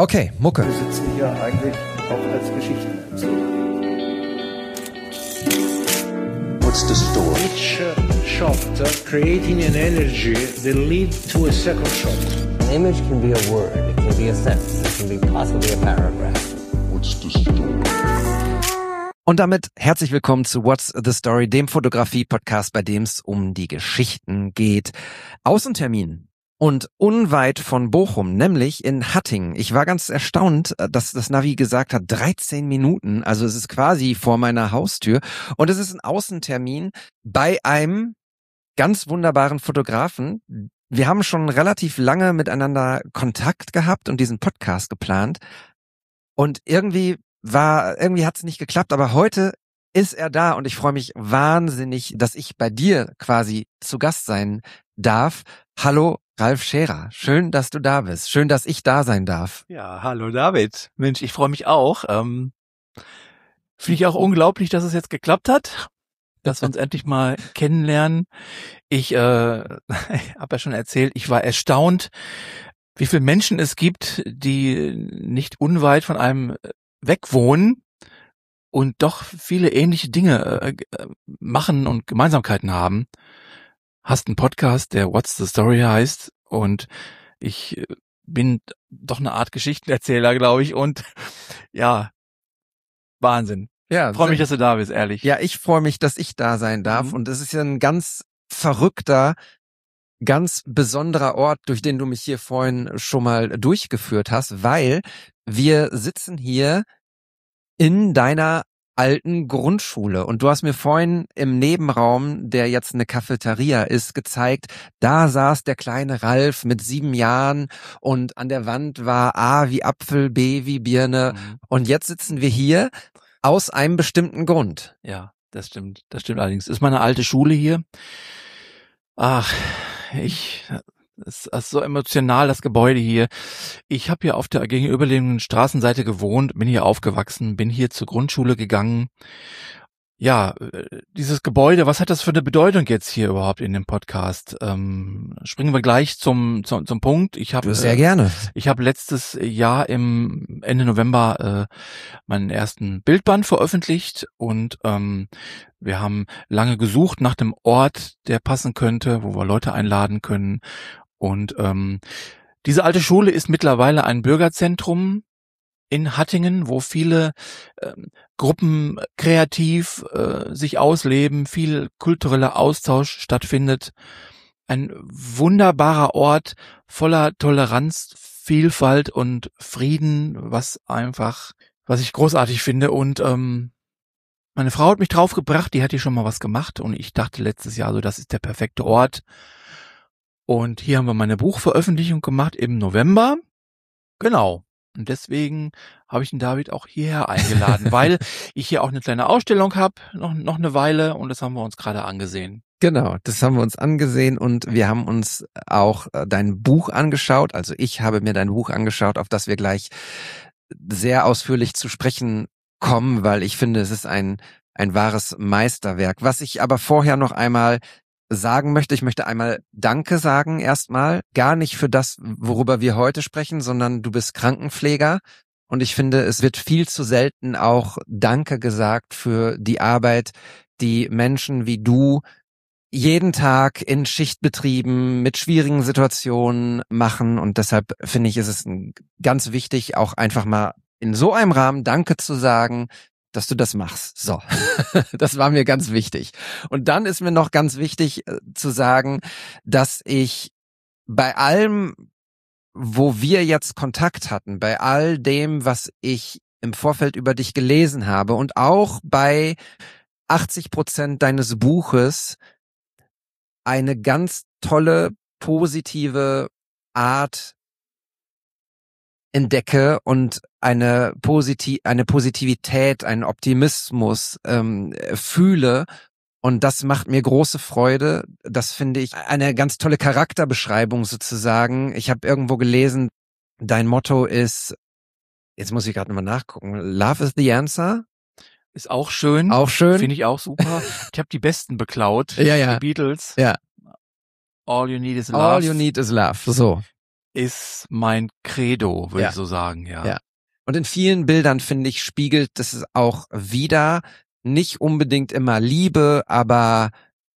Okay, Mucke. Wir sitzen hier eigentlich auch als Geschichtenerzähler. What's the story? Each shot creating an energy that leads to a second shot. An image can be a word, it can be a sentence, it can be possibly a paragraph. What's the story? Und damit herzlich willkommen zu What's the Story, dem Fotografie-Podcast, bei dem es um die Geschichten geht. Außentermin. Und unweit von Bochum, nämlich in Hattingen. Ich war ganz erstaunt, dass das Navi gesagt hat, 13 Minuten. Also es ist quasi vor meiner Haustür. Und es ist ein Außentermin bei einem ganz wunderbaren Fotografen. Wir haben schon relativ lange miteinander Kontakt gehabt und diesen Podcast geplant. Und irgendwie hat es nicht geklappt. Aber heute ist er da und ich freue mich wahnsinnig, dass ich bei dir quasi zu Gast sein darf. Hallo, Ralf Scherer. Schön, dass du da bist. Schön, dass ich da sein darf. Ja, hallo David. Mensch, ich freue mich auch. Finde ich auch unglaublich, dass es jetzt geklappt hat, dass wir uns endlich mal kennenlernen. Ich habe ja schon erzählt, ich war erstaunt, wie viele Menschen es gibt, die nicht unweit von einem wegwohnen und doch viele ähnliche Dinge machen und Gemeinsamkeiten haben. Hast einen Podcast, der What's the Story heißt, und ich bin doch eine Art Geschichtenerzähler, glaube ich, und ja, Wahnsinn. Ja, freue mich, dass du da bist, ehrlich. Ja, ich freue mich, dass ich da sein darf. Und es ist ja ein ganz verrückter, ganz besonderer Ort, durch den du mich hier vorhin schon mal durchgeführt hast, weil wir sitzen hier in deiner alten Grundschule und du hast mir vorhin im Nebenraum, der jetzt eine Cafeteria ist, gezeigt, da saß der kleine Ralf mit 7 Jahren und an der Wand war A wie Apfel, B wie Birne und jetzt sitzen wir hier aus einem bestimmten Grund. Ja, das stimmt allerdings. Das ist meine alte Schule hier. Ach, es ist so emotional, das Gebäude hier. Ich habe hier auf der gegenüberliegenden Straßenseite gewohnt, bin hier aufgewachsen, bin hier zur Grundschule gegangen. Ja, dieses Gebäude, was hat das für eine Bedeutung jetzt hier überhaupt in dem Podcast? Springen wir gleich zum Punkt. Sehr gerne. Ich habe letztes Jahr im Ende November meinen ersten Bildband veröffentlicht und wir haben lange gesucht nach dem Ort, der passen könnte, wo wir Leute einladen können. Und diese alte Schule ist mittlerweile ein Bürgerzentrum in Hattingen, wo viele Gruppen kreativ sich ausleben, viel kultureller Austausch stattfindet. Ein wunderbarer Ort voller Toleranz, Vielfalt und Frieden, was ich großartig finde. Und meine Frau hat mich draufgebracht, die hat hier schon mal was gemacht und ich dachte letztes Jahr so, das ist der perfekte Ort. Und hier haben wir meine Buchveröffentlichung gemacht im November. Genau. Und deswegen habe ich den David auch hierher eingeladen, weil ich hier auch eine kleine Ausstellung habe, noch eine Weile, und das haben wir uns gerade angesehen. Genau, das haben wir uns angesehen und wir haben uns auch dein Buch angeschaut. Also ich habe mir dein Buch angeschaut, auf das wir gleich sehr ausführlich zu sprechen kommen, weil ich finde, es ist ein wahres Meisterwerk. Was ich aber vorher noch einmal sagen möchte, ich möchte einmal Danke sagen erstmal, gar nicht für das, worüber wir heute sprechen, sondern du bist Krankenpfleger und ich finde, es wird viel zu selten auch Danke gesagt für die Arbeit, die Menschen wie du jeden Tag in Schichtbetrieben mit schwierigen Situationen machen und deshalb finde ich, ist es ganz wichtig, auch einfach mal in so einem Rahmen Danke zu sagen, dass du das machst. So, das war mir ganz wichtig. Und dann ist mir noch ganz wichtig zu sagen, dass ich bei allem, wo wir jetzt Kontakt hatten, bei all dem, was ich im Vorfeld über dich gelesen habe und auch bei 80% deines Buches eine ganz tolle, positive Art entdecke und eine Positivität, einen Optimismus fühle. Und das macht mir große Freude. Das finde ich eine ganz tolle Charakterbeschreibung sozusagen. Ich habe irgendwo gelesen, dein Motto ist, jetzt muss ich gerade nochmal nachgucken, Love is the answer. Ist auch schön. Auch schön. Finde ich auch super. Ich habe die besten beklaut. Ja. Die Beatles. Ja. All you need is love. All you need is love. So. ist mein Credo, würde Ja. ich so sagen, ja. Ja. Und in vielen Bildern, finde ich, spiegelt das auch wieder nicht unbedingt immer Liebe, aber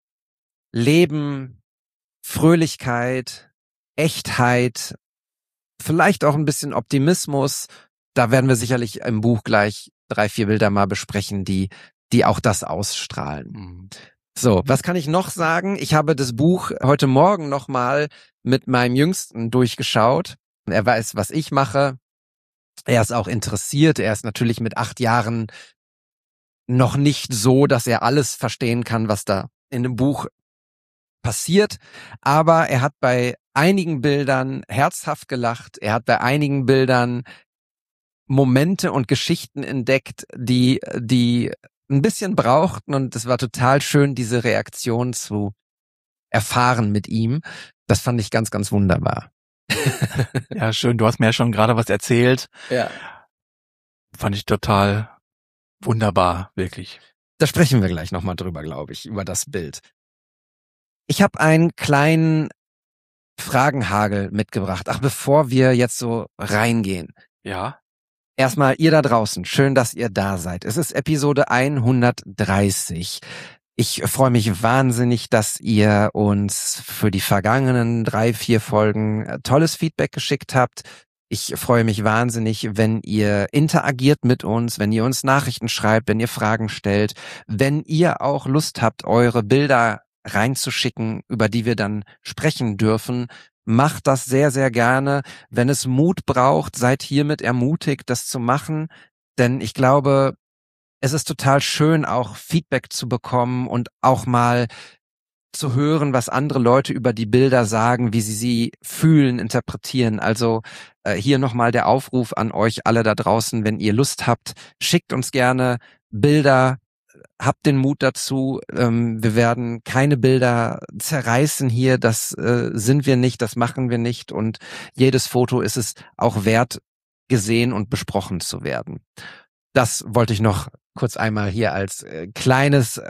Leben, Fröhlichkeit, Echtheit, vielleicht auch ein bisschen Optimismus. Da werden wir sicherlich im Buch gleich 3, 4 Bilder mal besprechen, die auch das ausstrahlen. Mhm. So, was kann ich noch sagen? Ich habe das Buch heute Morgen nochmal mit meinem Jüngsten durchgeschaut. Er weiß, was ich mache. Er ist auch interessiert. Er ist natürlich mit 8 Jahren noch nicht so, dass er alles verstehen kann, was da in dem Buch passiert. Aber er hat bei einigen Bildern herzhaft gelacht. Er hat bei einigen Bildern Momente und Geschichten entdeckt, die ein bisschen brauchten, und es war total schön, diese Reaktion zu erfahren mit ihm. Das fand ich ganz, ganz wunderbar. Ja, schön. Du hast mir ja schon gerade was erzählt. Ja. Fand ich total wunderbar, wirklich. Da sprechen wir gleich nochmal drüber, glaube ich, über das Bild. Ich habe einen kleinen Fragenhagel mitgebracht. Ach, bevor wir jetzt so reingehen. Ja. Erstmal, ihr da draußen, schön, dass ihr da seid. Es ist Episode 130. Ich freue mich wahnsinnig, dass ihr uns für die vergangenen 3, 4 Folgen tolles Feedback geschickt habt. Ich freue mich wahnsinnig, wenn ihr interagiert mit uns, wenn ihr uns Nachrichten schreibt, wenn ihr Fragen stellt, wenn ihr auch Lust habt, eure Bilder reinzuschicken, über die wir dann sprechen dürfen. Macht das sehr, sehr gerne. Wenn es Mut braucht, seid hiermit ermutigt, das zu machen. Denn ich glaube, es ist total schön, auch Feedback zu bekommen und auch mal zu hören, was andere Leute über die Bilder sagen, wie sie fühlen, interpretieren. Also hier nochmal der Aufruf an euch alle da draußen, wenn ihr Lust habt, schickt uns gerne Bilder. Habt den Mut dazu. Wir werden keine Bilder zerreißen hier. Das sind wir nicht, das machen wir nicht. Und jedes Foto ist es auch wert, gesehen und besprochen zu werden. Das wollte ich noch kurz einmal hier als kleines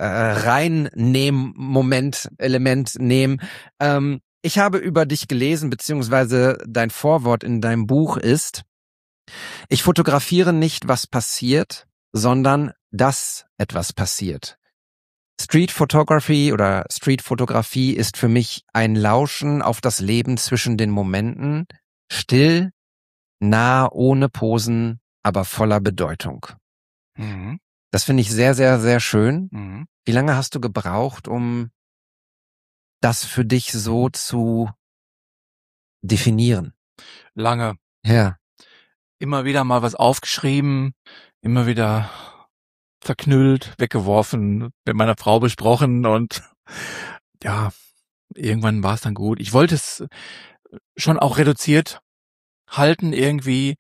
Element nehmen. Ich habe über dich gelesen, beziehungsweise dein Vorwort in deinem Buch ist: Ich fotografiere nicht, was passiert, sondern dass etwas passiert. Street Photography oder Streetfotografie ist für mich ein Lauschen auf das Leben zwischen den Momenten, still, nah, ohne Posen, aber voller Bedeutung. Mhm. Das finde ich sehr, sehr, sehr schön. Mhm. Wie lange hast du gebraucht, um das für dich so zu definieren? Lange. Ja. Immer wieder mal was aufgeschrieben, immer wieder zerknüllt, weggeworfen, mit meiner Frau besprochen und ja, irgendwann war es dann gut. Ich wollte es schon auch reduziert halten irgendwie.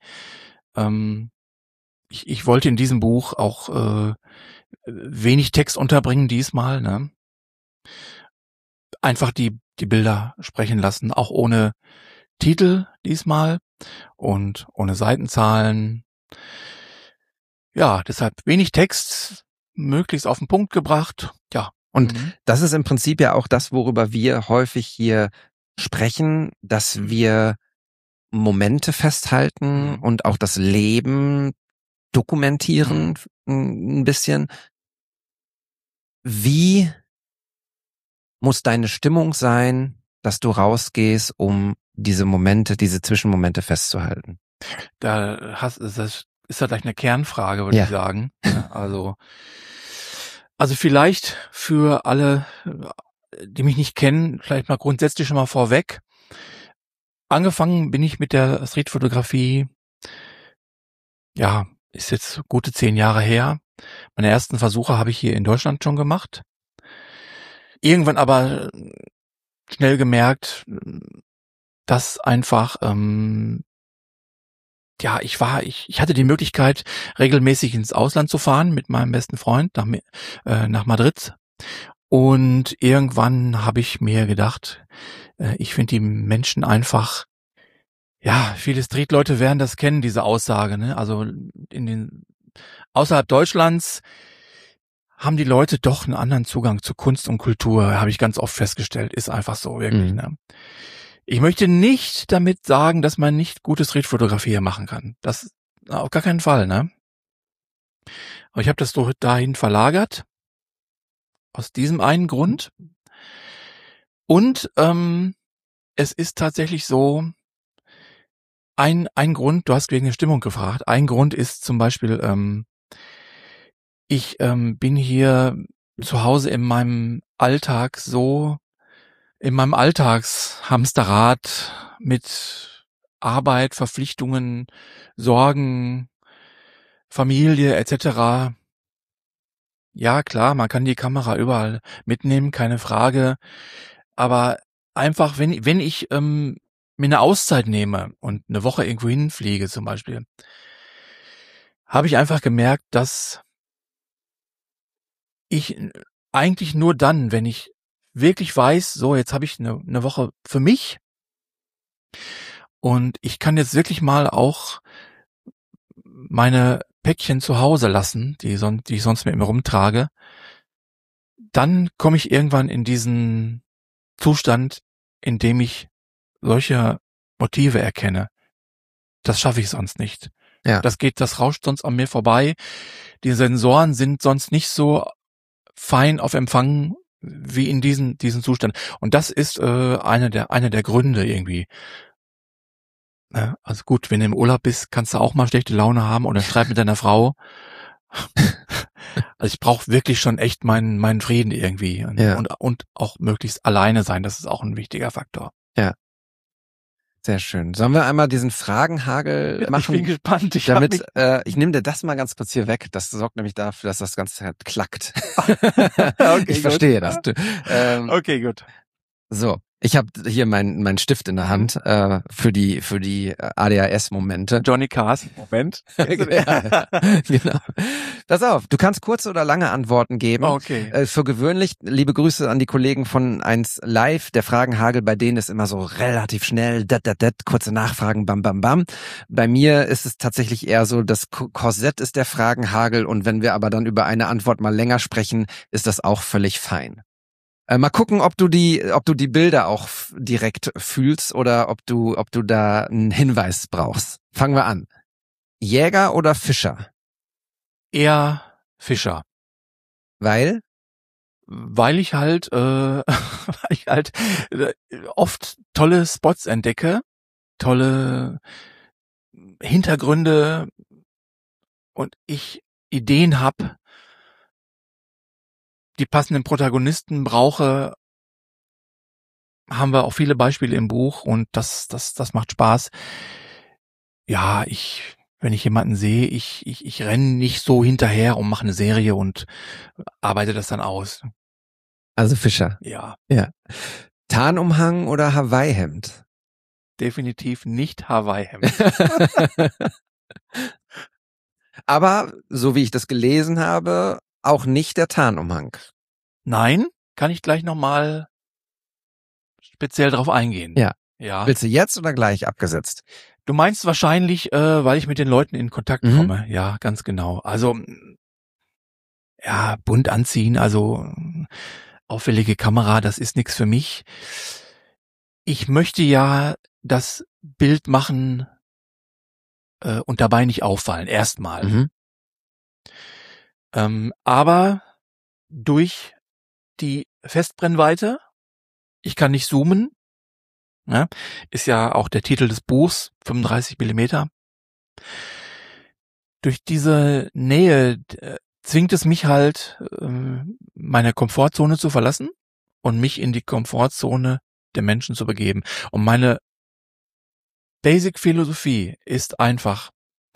Ich wollte in diesem Buch auch wenig Text unterbringen diesmal, ne? Einfach die Bilder sprechen lassen, auch ohne Titel diesmal und ohne Seitenzahlen. Ja, deshalb wenig Text, möglichst auf den Punkt gebracht. Ja. Und das ist im Prinzip ja auch das, worüber wir häufig hier sprechen, dass wir Momente festhalten und auch das Leben dokumentieren ein bisschen. Wie muss deine Stimmung sein, dass du rausgehst, um diese Momente, diese Zwischenmomente festzuhalten? Das ist ja gleich eine Kernfrage, würde ich sagen. Also vielleicht für alle, die mich nicht kennen, vielleicht mal grundsätzlich schon mal vorweg. Angefangen bin ich mit der Streetfotografie, ja, ist jetzt gute 10 Jahre her. Meine ersten Versuche habe ich hier in Deutschland schon gemacht. Irgendwann aber schnell gemerkt, dass einfach, ich hatte die Möglichkeit, regelmäßig ins Ausland zu fahren mit meinem besten Freund nach Madrid. Und irgendwann habe ich mir gedacht, ich finde die Menschen einfach, ja, viele Streetleute werden das kennen, diese Aussage, ne? Also außerhalb Deutschlands haben die Leute doch einen anderen Zugang zu Kunst und Kultur, habe ich ganz oft festgestellt, ist einfach so, wirklich, ne? Ich möchte nicht damit sagen, dass man nicht gute Streetfotografie machen kann. Das auf gar keinen Fall, ne? Aber ich habe das so dahin verlagert. Aus diesem einen Grund. Und es ist tatsächlich so, ein Grund, du hast wegen der Stimmung gefragt, ein Grund ist zum Beispiel, ich bin hier zu Hause in meinem Alltagshamsterrad mit Arbeit, Verpflichtungen, Sorgen, Familie etc. Ja, klar, man kann die Kamera überall mitnehmen, keine Frage. Aber einfach, wenn ich mir eine Auszeit nehme und eine Woche irgendwo hinfliege zum Beispiel, habe ich einfach gemerkt, dass ich eigentlich nur dann, wenn ich wirklich weiß, so jetzt habe ich eine Woche für mich und ich kann jetzt wirklich mal auch meine Päckchen zu Hause lassen, die ich sonst mit mir rumtrage, dann komme ich irgendwann in diesen Zustand, in dem ich solche Motive erkenne. Das schaffe ich sonst nicht. Ja. Das rauscht sonst an mir vorbei. Die Sensoren sind sonst nicht so fein auf Empfang wie in diesen Zustand. Und das ist einer der Gründe irgendwie. Ja, also gut, wenn du im Urlaub bist, kannst du auch mal schlechte Laune haben oder Streit mit deiner Frau. Also ich brauche wirklich schon echt meinen Frieden irgendwie und auch möglichst alleine sein. Das ist auch ein wichtiger Faktor. Ja. Sehr schön. Sollen wir einmal diesen Fragenhagel machen? Ich bin gespannt. Ich nehme dir das mal ganz kurz hier weg. Das sorgt nämlich dafür, dass das Ganze halt klackt. Okay, ich verstehe das. Okay, gut. So, ich habe hier meinen Stift in der Hand für die ADHS-Momente. Johnny Cars Moment. Ja, genau. Pass auf, du kannst kurze oder lange Antworten geben. Okay. Für gewöhnlich, liebe Grüße an die Kollegen von 1 Live, der Fragenhagel bei denen ist immer so relativ schnell, kurze Nachfragen, bam, bam, bam. Bei mir ist es tatsächlich eher so, das Korsett ist der Fragenhagel und wenn wir aber dann über eine Antwort mal länger sprechen, ist das auch völlig fein. Mal gucken, ob du die Bilder auch direkt fühlst oder ob du da einen Hinweis brauchst. Fangen wir an. Jäger oder Fischer? Eher Fischer. Weil ich halt oft tolle Spots entdecke, tolle Hintergründe und ich Ideen habe, die passenden Protagonisten brauche, haben wir auch viele Beispiele im Buch und das macht Spaß. Ja, wenn ich jemanden sehe, ich renne nicht so hinterher und mache eine Serie und arbeite das dann aus. Also Fischer. Ja. Ja. Tarnumhang oder Hawaii-Hemd? Definitiv nicht Hawaii-Hemd. Aber, so wie ich das gelesen habe, auch nicht der Tarnumhang. Nein, kann ich gleich nochmal speziell drauf eingehen. Ja. Ja. Willst du jetzt oder gleich abgesetzt? Du meinst wahrscheinlich, weil ich mit den Leuten in Kontakt komme. Ja, ganz genau. Also, ja, bunt anziehen, also auffällige Kamera, das ist nichts für mich. Ich möchte ja das Bild machen und dabei nicht auffallen, erstmal. Aber durch die Festbrennweite, ich kann nicht zoomen, ne? Ist ja auch der Titel des Buchs, 35 Millimeter. Durch diese Nähe zwingt es mich halt, meine Komfortzone zu verlassen und mich in die Komfortzone der Menschen zu begeben. Und meine Basic-Philosophie ist einfach,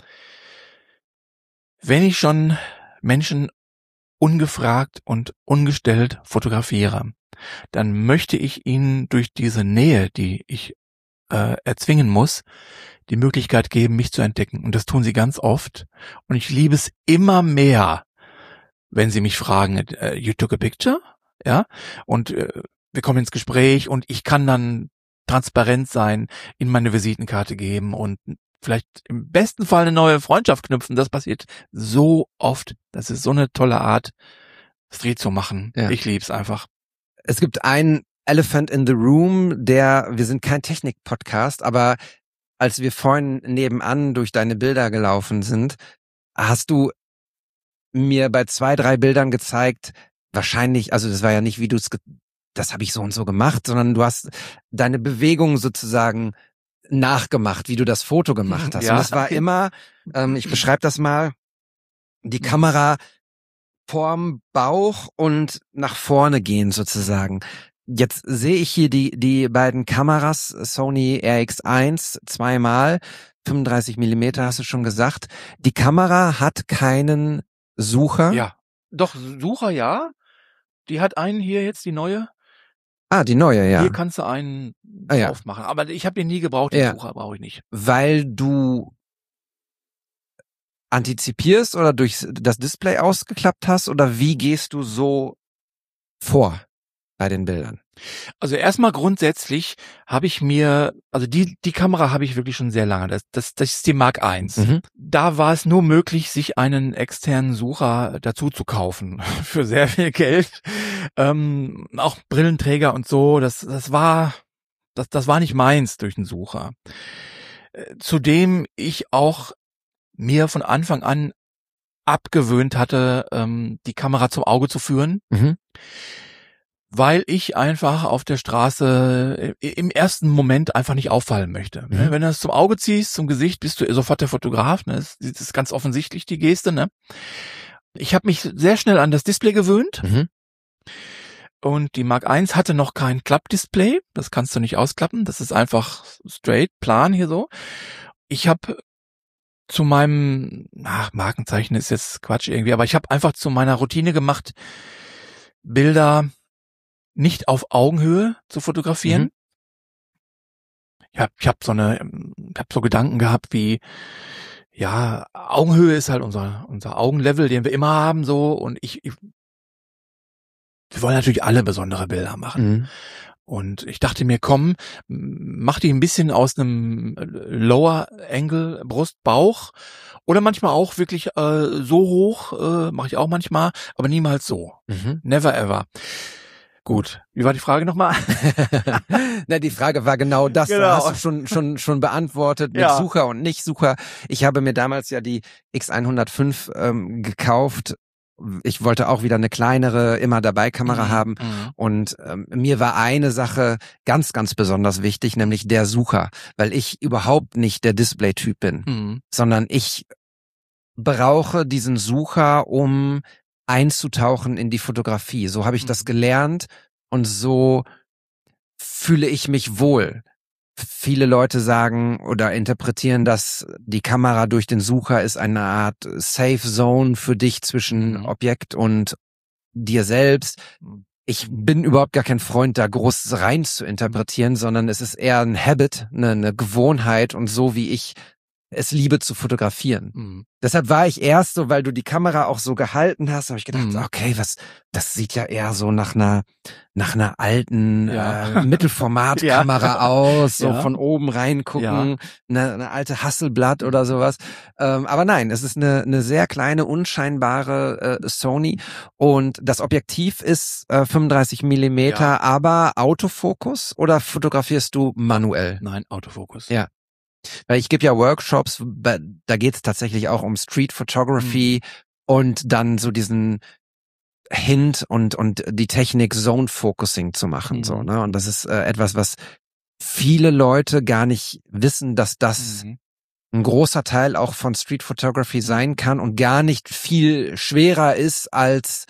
wenn ich schon Menschen ungefragt und ungestellt fotografiere, dann möchte ich ihnen durch diese Nähe, die ich erzwingen muss, die Möglichkeit geben, mich zu entdecken. Und das tun sie ganz oft. Und ich liebe es immer mehr, wenn sie mich fragen, you took a picture? Ja. Und wir kommen ins Gespräch und ich kann dann transparent sein, ihnen meine Visitenkarte geben und vielleicht im besten Fall eine neue Freundschaft knüpfen. Das passiert so oft. Das ist so eine tolle Art, Street zu machen. Ja. Ich lieb's einfach. Es gibt ein Elephant in the Room, wir sind kein Technik-Podcast, aber als wir vorhin nebenan durch deine Bilder gelaufen sind, hast du mir bei 2, 3 Bildern gezeigt, wahrscheinlich, also das war ja nicht, wie das habe ich so und so gemacht, sondern du hast deine Bewegung sozusagen nachgemacht, wie du das Foto gemacht hast. Ja. Und das war immer, ich beschreibe das mal, die Kamera vorm Bauch und nach vorne gehen sozusagen. Jetzt sehe ich hier die beiden Kameras, Sony RX1, zweimal, 35 Millimeter hast du schon gesagt. Die Kamera hat keinen Sucher. Ja. Doch, Sucher, ja. Die hat einen hier jetzt, die neue. Ah, die neue, ja. Hier kannst du einen ja. drauf machen. Aber ich habe den nie gebraucht, den Ja. Sucher brauche ich nicht. Weil du antizipierst oder durch das Display ausgeklappt hast, oder wie gehst du so vor bei den Bildern? Also erstmal grundsätzlich habe ich mir, also die Kamera habe ich wirklich schon sehr lange. Das ist die Mark I. Da war es nur möglich, sich einen externen Sucher dazu zu kaufen für sehr viel Geld. Auch Brillenträger und so. Das war nicht meins durch den Sucher. Zudem ich auch mir von Anfang an abgewöhnt hatte, die Kamera zum Auge zu führen. Weil ich einfach auf der Straße im ersten Moment einfach nicht auffallen möchte. Wenn du das zum Auge ziehst, zum Gesicht, bist du sofort der Fotograf. Ne? Das ist ganz offensichtlich, die Geste. Ne? Ich habe mich sehr schnell an das Display gewöhnt. Und die Mark I hatte noch kein Klappdisplay. Das kannst du nicht ausklappen. Das ist einfach straight, plan hier so. Ich habe zu meinem, Markenzeichen ist jetzt Quatsch irgendwie, aber ich habe einfach zu meiner Routine gemacht, Bilder nicht auf Augenhöhe zu fotografieren. Ich hab so Gedanken gehabt wie, ja, Augenhöhe ist halt unser Augenlevel, den wir immer haben, so, und wir wollen natürlich alle besondere Bilder machen. Und ich dachte mir, komm, mach die ein bisschen aus einem Lower Angle, Brust, Bauch, oder manchmal auch wirklich so hoch, mache ich auch manchmal, aber niemals so. Never ever. Gut, wie war die Frage nochmal? Na, die Frage war genau das. Genau. Hast du schon beantwortet mit Sucher und Nicht-Sucher. Ich habe mir damals ja die X105 gekauft. Ich wollte auch wieder eine kleinere, immer dabei Kamera haben. Und mir war eine Sache ganz, ganz besonders wichtig, nämlich der Sucher, weil ich überhaupt nicht der Display-Typ bin, sondern ich brauche diesen Sucher, um einzutauchen in die Fotografie. So habe ich das gelernt und so fühle ich mich wohl. Viele Leute sagen oder interpretieren, dass die Kamera durch den Sucher ist eine Art Safe Zone für dich zwischen Objekt und dir selbst. Ich bin überhaupt gar kein Freund, da groß rein zu interpretieren, sondern es ist eher ein Habit, eine Gewohnheit und so, wie ich es liebe zu fotografieren. Deshalb war ich erst so, weil du die Kamera auch so gehalten hast, habe ich gedacht, okay, das sieht ja eher so nach einer alten Mittelformatkamera aus, so von oben reingucken, eine alte Hasselblad oder sowas. Aber nein, es ist eine sehr kleine, unscheinbare Sony und das Objektiv ist 35 Millimeter, aber Autofokus, oder fotografierst du manuell? Nein, Autofokus. Ja. Weil ich gebe ja Workshops, da geht es tatsächlich auch um Street Photography und dann so diesen Hint und die Technik Zone Focusing zu machen, so, ne? Und das ist etwas, was viele Leute gar nicht wissen, dass das ein großer Teil auch von Street Photography sein kann und gar nicht viel schwerer ist, als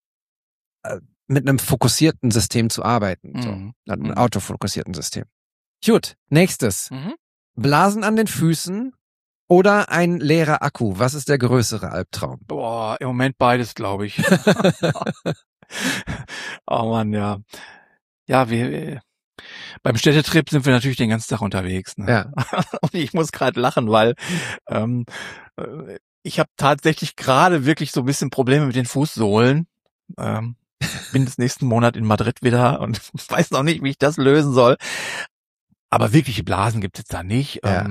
mit einem fokussierten System zu arbeiten, so, einem autofokussierten System. Gut, nächstes. Blasen an den Füßen oder ein leerer Akku? Was ist der größere Albtraum? Boah, im Moment beides, glaube ich. Oh Mann, ja. Ja, wir beim Städtetrip sind wir natürlich den ganzen Tag unterwegs. Ne? Ja. Und ich muss gerade lachen, weil ich habe tatsächlich gerade wirklich so ein bisschen Probleme mit den Fußsohlen. Bin des nächsten Monat in Madrid wieder und weiß noch nicht, wie ich das lösen soll. Aber wirkliche Blasen gibt es da nicht. Ja.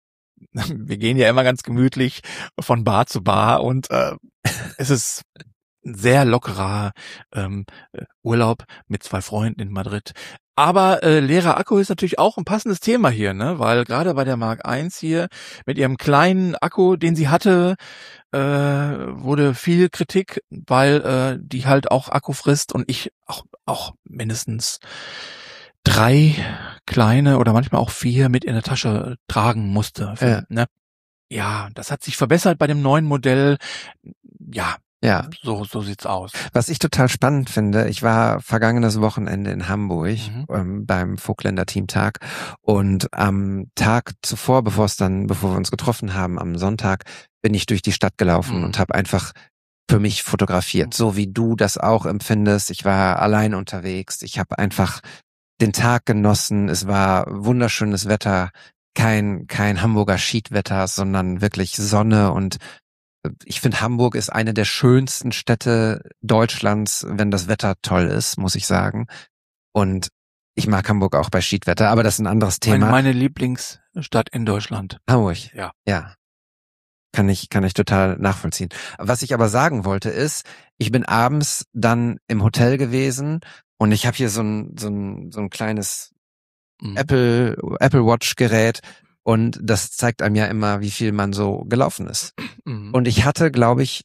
Wir gehen ja immer ganz gemütlich von Bar zu Bar und es ist ein sehr lockerer Urlaub mit 2 Freunden in Madrid. Aber leerer Akku ist natürlich auch ein passendes Thema hier, ne? Weil gerade bei der Mark I hier mit ihrem kleinen Akku, den sie hatte, wurde viel Kritik, weil die halt auch Akku frisst und ich auch mindestens 3 kleine oder manchmal auch 4 mit in der Tasche tragen musste. Ne? Ja, das hat sich verbessert bei dem neuen Modell. Ja. So sieht's aus. Was ich total spannend finde, ich war vergangenes Wochenende in Hamburg beim Vogtländer Teamtag und am Tag zuvor, bevor wir uns getroffen haben, am Sonntag, bin ich durch die Stadt gelaufen und habe einfach für mich fotografiert, so wie du das auch empfindest. Ich war allein unterwegs, ich habe einfach den Tag genossen, es war wunderschönes Wetter, kein Hamburger Schiedwetter, sondern wirklich Sonne und ich finde, Hamburg ist eine der schönsten Städte Deutschlands, wenn das Wetter toll ist, muss ich sagen. Und ich mag Hamburg auch bei Schiedwetter, aber das ist ein anderes Thema. Meine Lieblingsstadt in Deutschland. Hamburg. Ja. Kann ich total nachvollziehen. Was ich aber sagen wollte ist, ich bin abends dann im Hotel gewesen und ich habe hier so ein kleines Apple Watch Gerät. Und das zeigt einem ja immer, wie viel man so gelaufen ist. Und ich hatte, glaube ich,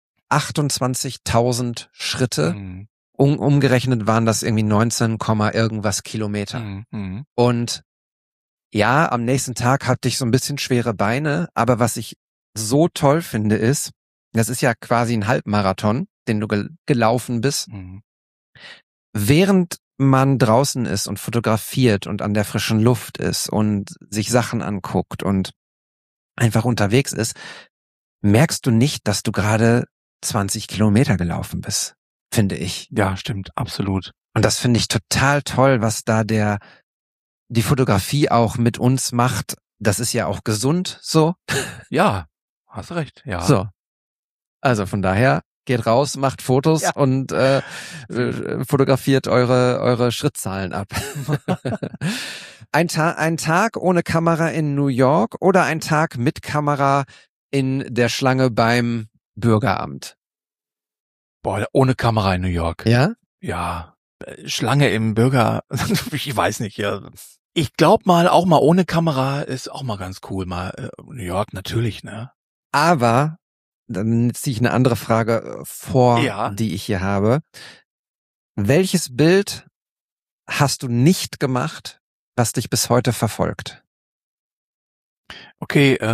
28.000 Schritte. Umgerechnet waren das irgendwie 19, irgendwas Kilometer. Und ja, am nächsten Tag hatte ich so ein bisschen schwere Beine. Aber was ich so toll finde ist, das ist ja quasi ein Halbmarathon, den du gelaufen bist. Während man draußen ist und fotografiert und an der frischen Luft ist und sich Sachen anguckt und einfach unterwegs ist, merkst du nicht, dass du gerade 20 Kilometer gelaufen bist, finde ich. Ja, stimmt, absolut. Und das finde ich total toll, was da die Fotografie auch mit uns macht. Das ist ja auch gesund, so. Ja, hast recht, ja. So. Also von daher, geht raus, macht Fotos und fotografiert eure Schrittzahlen ab. Ein Tag ohne Kamera in New York oder ein Tag mit Kamera in der Schlange beim Bürgeramt? Boah, ohne Kamera in New York. Ja? Ja, Schlange im ich weiß nicht, ja. Ich glaube mal, auch mal ohne Kamera ist auch mal ganz cool. Mal New York natürlich, ne? Aber dann ziehe ich eine andere Frage vor, die ich hier habe. Welches Bild hast du nicht gemacht, was dich bis heute verfolgt? Okay,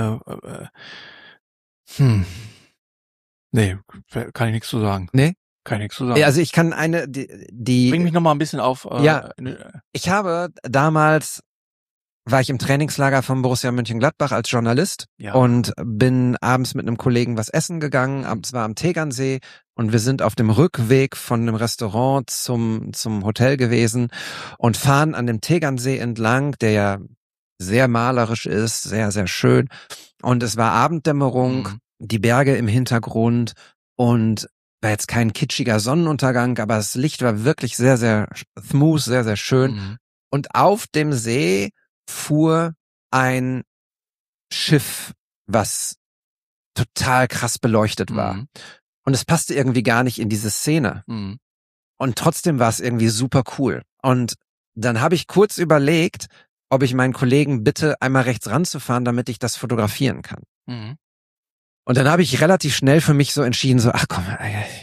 nee, kann ich nichts zu sagen. Nee? Kann ich nichts zu sagen. Ja, also ich kann die Bring mich nochmal ein bisschen auf. Ich habe damals war ich im Trainingslager von Borussia Mönchengladbach als Journalist und bin abends mit einem Kollegen was essen gegangen, es war am Tegernsee und wir sind auf dem Rückweg von einem Restaurant zum Hotel gewesen und fahren an dem Tegernsee entlang, der ja sehr malerisch ist, sehr, sehr schön und es war Abenddämmerung, die Berge im Hintergrund und war jetzt kein kitschiger Sonnenuntergang, aber das Licht war wirklich sehr, sehr smooth, sehr, sehr schön und auf dem See fuhr ein Schiff, was total krass beleuchtet war. Und es passte irgendwie gar nicht in diese Szene. Und trotzdem war es irgendwie super cool. Und dann habe ich kurz überlegt, ob ich meinen Kollegen bitte, einmal rechts ranzufahren, damit ich das fotografieren kann. Und dann habe ich relativ schnell für mich so entschieden, so, ach komm,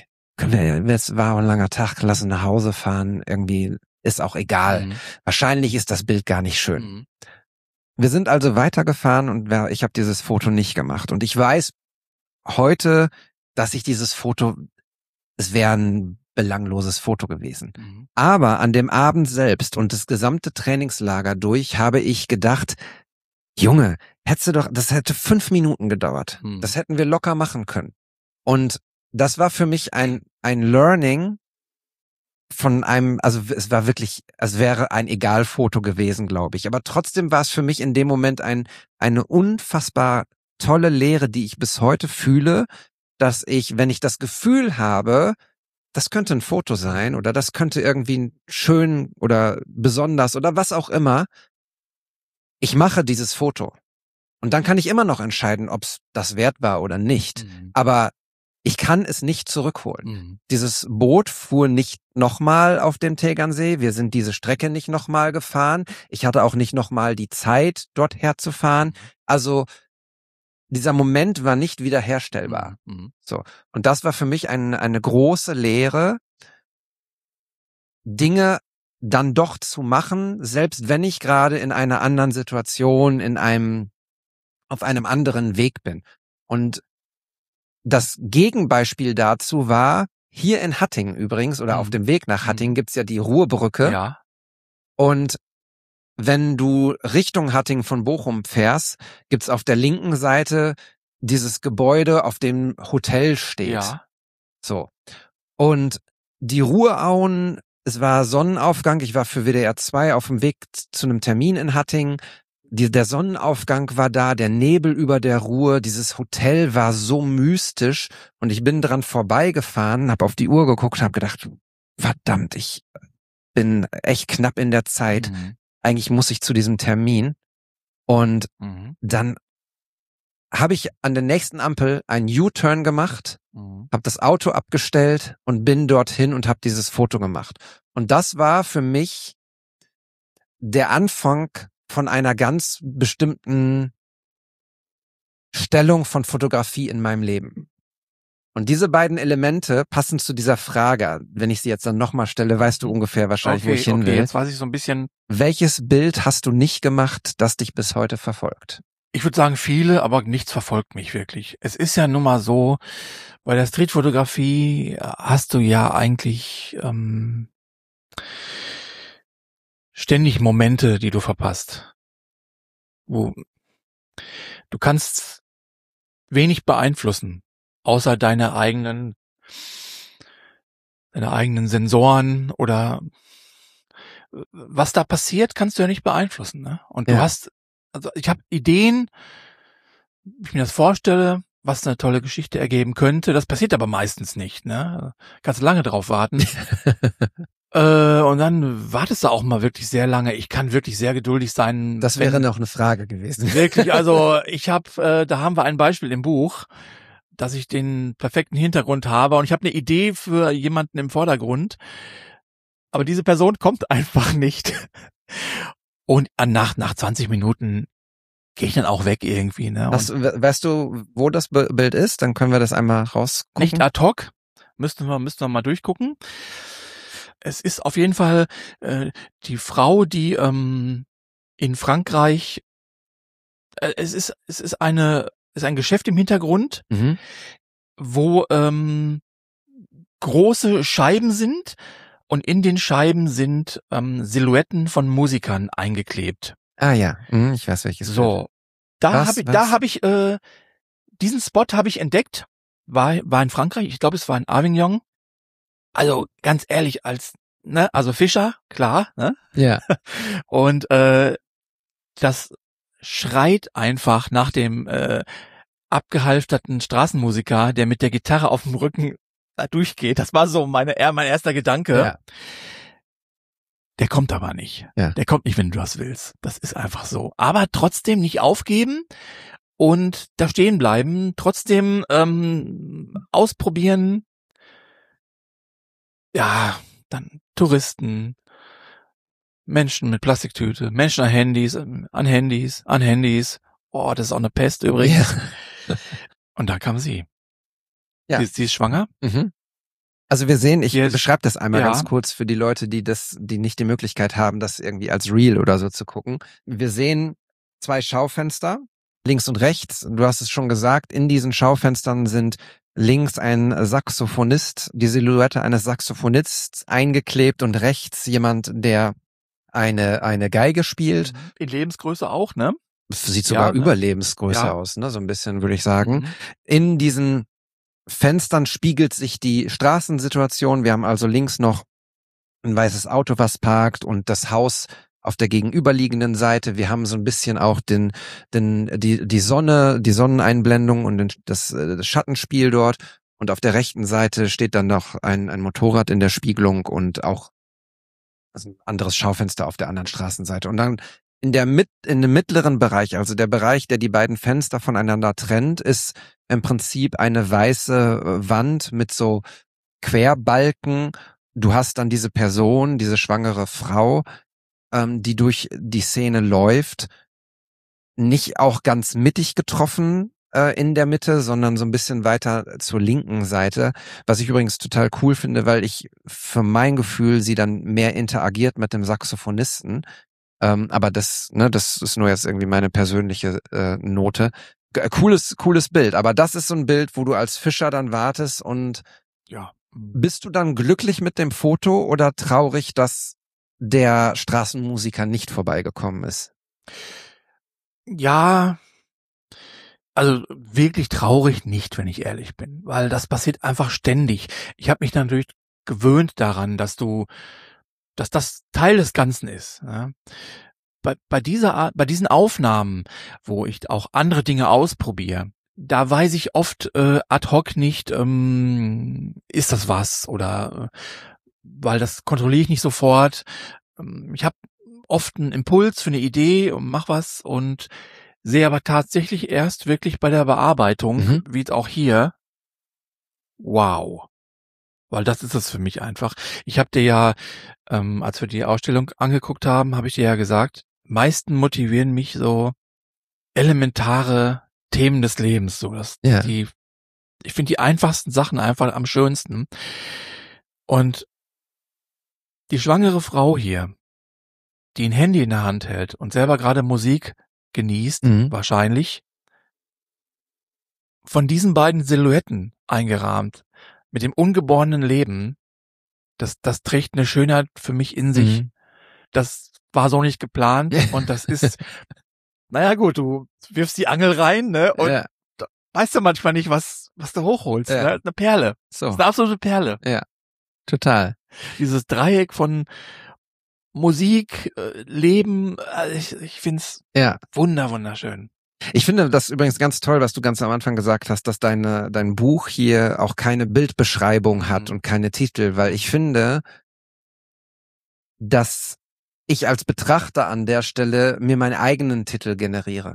es war ein langer Tag, lass uns nach Hause fahren, irgendwie ist auch egal. Wahrscheinlich ist das Bild gar nicht schön. Wir sind also weitergefahren und ich habe dieses Foto nicht gemacht. Und ich weiß heute, dass ich dieses Foto, es wäre ein belangloses Foto gewesen. Aber an dem Abend selbst und das gesamte Trainingslager durch habe ich gedacht, Junge, das hätte 5 Minuten gedauert. Das hätten wir locker machen können. Und das war für mich ein Learning von einem, also es war wirklich, es wäre ein Egalfoto gewesen, glaube ich. Aber trotzdem war es für mich in dem Moment eine unfassbar tolle Lehre, die ich bis heute fühle, dass ich, wenn ich das Gefühl habe, das könnte ein Foto sein oder das könnte irgendwie schön oder besonders oder was auch immer, ich mache dieses Foto. Und dann kann ich immer noch entscheiden, ob es das wert war oder nicht. Aber ich kann es nicht zurückholen. Mhm. Dieses Boot fuhr nicht nochmal auf dem Tegernsee. Wir sind diese Strecke nicht nochmal gefahren. Ich hatte auch nicht nochmal die Zeit, dort herzufahren. Also dieser Moment war nicht wiederherstellbar. Mhm. So. Und das war für mich eine große Lehre, Dinge dann doch zu machen, selbst wenn ich gerade in einer anderen Situation, auf einem anderen Weg bin. Und das Gegenbeispiel dazu war, hier in Hattingen übrigens, oder auf dem Weg nach Hattingen gibt's ja die Ruhrbrücke. Ja. Und wenn du Richtung Hattingen von Bochum fährst, gibt's auf der linken Seite dieses Gebäude, auf dem Hotel steht. Ja. So. Und die Ruhrauen, es war Sonnenaufgang, ich war für WDR 2 auf dem Weg zu einem Termin in Hattingen. Der Sonnenaufgang war da, der Nebel über der Ruhr, dieses Hotel war so mystisch und ich bin dran vorbeigefahren, habe auf die Uhr geguckt, habe gedacht, verdammt, ich bin echt knapp in der Zeit. Eigentlich muss ich zu diesem Termin. Und dann habe ich an der nächsten Ampel einen U-Turn gemacht, habe das Auto abgestellt und bin dorthin und habe dieses Foto gemacht. Und das war für mich der Anfang von einer ganz bestimmten Stellung von Fotografie in meinem Leben. Und diese beiden Elemente passen zu dieser Frage. Wenn ich sie jetzt dann nochmal stelle, weißt du ungefähr wahrscheinlich, wo ich hin will. Jetzt weiß ich so ein bisschen. Welches Bild hast du nicht gemacht, das dich bis heute verfolgt? Ich würde sagen viele, aber nichts verfolgt mich wirklich. Es ist ja nun mal so, bei der Streetfotografie hast du ja eigentlich ständig Momente, die du verpasst. Wo du kannst wenig beeinflussen, außer deine eigenen Sensoren oder was da passiert, kannst du ja nicht beeinflussen, ne? Und du hast, also ich habe Ideen, wie ich mir das vorstelle, was eine tolle Geschichte ergeben könnte. Das passiert aber meistens nicht, ne? Kannst lange drauf warten. Und dann wartest du auch mal wirklich sehr lange. Ich kann wirklich sehr geduldig sein. Das wäre noch eine Frage gewesen. Wirklich, also da haben wir ein Beispiel im Buch, dass ich den perfekten Hintergrund habe und ich habe eine Idee für jemanden im Vordergrund, aber diese Person kommt einfach nicht. Und nach 20 Minuten gehe ich dann auch weg irgendwie, ne? Weißt du, wo das Bild ist? Dann können wir das einmal rausgucken. Nicht ad hoc. Müssten wir mal durchgucken. Es ist auf jeden Fall die Frau, die in Frankreich es ist ein Geschäft im Hintergrund, wo große Scheiben sind und in den Scheiben sind Silhouetten von Musikern eingeklebt. Ah ja, ich weiß welches. So, da habe ich diesen Spot habe ich entdeckt, war in Frankreich, ich glaube es war in Avignon. Also ganz ehrlich, also Fischer, klar, ne? Ja. Und das schreit einfach nach dem abgehalfterten Straßenmusiker, der mit der Gitarre auf dem Rücken da durchgeht. Das war so mein erster Gedanke. Ja. Der kommt aber nicht. Ja. Der kommt nicht, wenn du das willst. Das ist einfach so. Aber trotzdem nicht aufgeben und da stehen bleiben. Trotzdem ausprobieren. Ja, dann Touristen, Menschen mit Plastiktüte, Menschen an Handys. Oh, das ist auch eine Pest übrigens. Ja. Und da kam sie. Ja. Sie ist schwanger. Also wir sehen, ich Yes. beschreibe das einmal Ja. ganz kurz für die Leute, die nicht die Möglichkeit haben, das irgendwie als Reel oder so zu gucken. Wir sehen 2 Schaufenster, links und rechts. Du hast es schon gesagt, in diesen Schaufenstern sind links ein Saxophonist, die Silhouette eines Saxophonists eingeklebt und rechts jemand, der eine Geige spielt. In Lebensgröße auch, ne? Sieht sogar Ja, ne? über Lebensgröße Ja. aus, ne? So ein bisschen, würde ich sagen. In diesen Fenstern spiegelt sich die Straßensituation. Wir haben also links noch ein weißes Auto, was parkt, und das Haus auf der gegenüberliegenden Seite. Wir haben so ein bisschen auch die Sonne, die Sonneneinblendung und das Schattenspiel dort. Und auf der rechten Seite steht dann noch ein Motorrad in der Spiegelung und auch ein anderes Schaufenster auf der anderen Straßenseite. Und dann in dem mittleren Bereich, also der Bereich, der die beiden Fenster voneinander trennt, ist im Prinzip eine weiße Wand mit so Querbalken. Du hast dann diese Person, diese schwangere Frau, die durch die Szene läuft, nicht auch ganz mittig getroffen in der Mitte, sondern so ein bisschen weiter zur linken Seite, was ich übrigens total cool finde, weil ich für mein Gefühl sie dann mehr interagiert mit dem Saxophonisten. Aber das ist nur jetzt irgendwie meine persönliche Note. Cooles Bild, aber das ist so ein Bild, wo du als Fischer dann wartest und Ja. bist du dann glücklich mit dem Foto oder traurig, dass der Straßenmusiker nicht vorbeigekommen ist? Ja, also wirklich traurig nicht, wenn ich ehrlich bin, weil das passiert einfach ständig. Ich habe mich natürlich gewöhnt daran, dass das Teil des Ganzen ist. Ja. Bei diesen Aufnahmen, wo ich auch andere Dinge ausprobiere, da weiß ich oft ad hoc nicht, ist das was oder weil das kontrolliere ich nicht sofort. Ich habe oft einen Impuls für eine Idee und mach was und sehe aber tatsächlich erst wirklich bei der Bearbeitung, wie es auch hier, wow. Weil das ist es für mich einfach. Ich habe dir ja, als wir die Ausstellung angeguckt haben, habe ich dir ja gesagt, meisten motivieren mich so elementare Themen des Lebens, so dass ich finde die einfachsten Sachen einfach am schönsten. Und die schwangere Frau hier, die ein Handy in der Hand hält und selber gerade Musik genießt, wahrscheinlich, von diesen beiden Silhouetten eingerahmt, mit dem ungeborenen Leben, das trägt eine Schönheit für mich in sich. Das war so nicht geplant und das ist, naja gut, du wirfst die Angel rein, ne, und da weißt du manchmal nicht, was du hochholst, ne, eine Perle. So. Das ist eine absolute Perle. Ja, total. Dieses Dreieck von Musik, Leben, ich find's wunderschön. Ich finde das übrigens ganz toll, was du ganz am Anfang gesagt hast, dass dein Buch hier auch keine Bildbeschreibung hat und keine Titel, weil ich finde, dass ich als Betrachter an der Stelle mir meinen eigenen Titel generiere.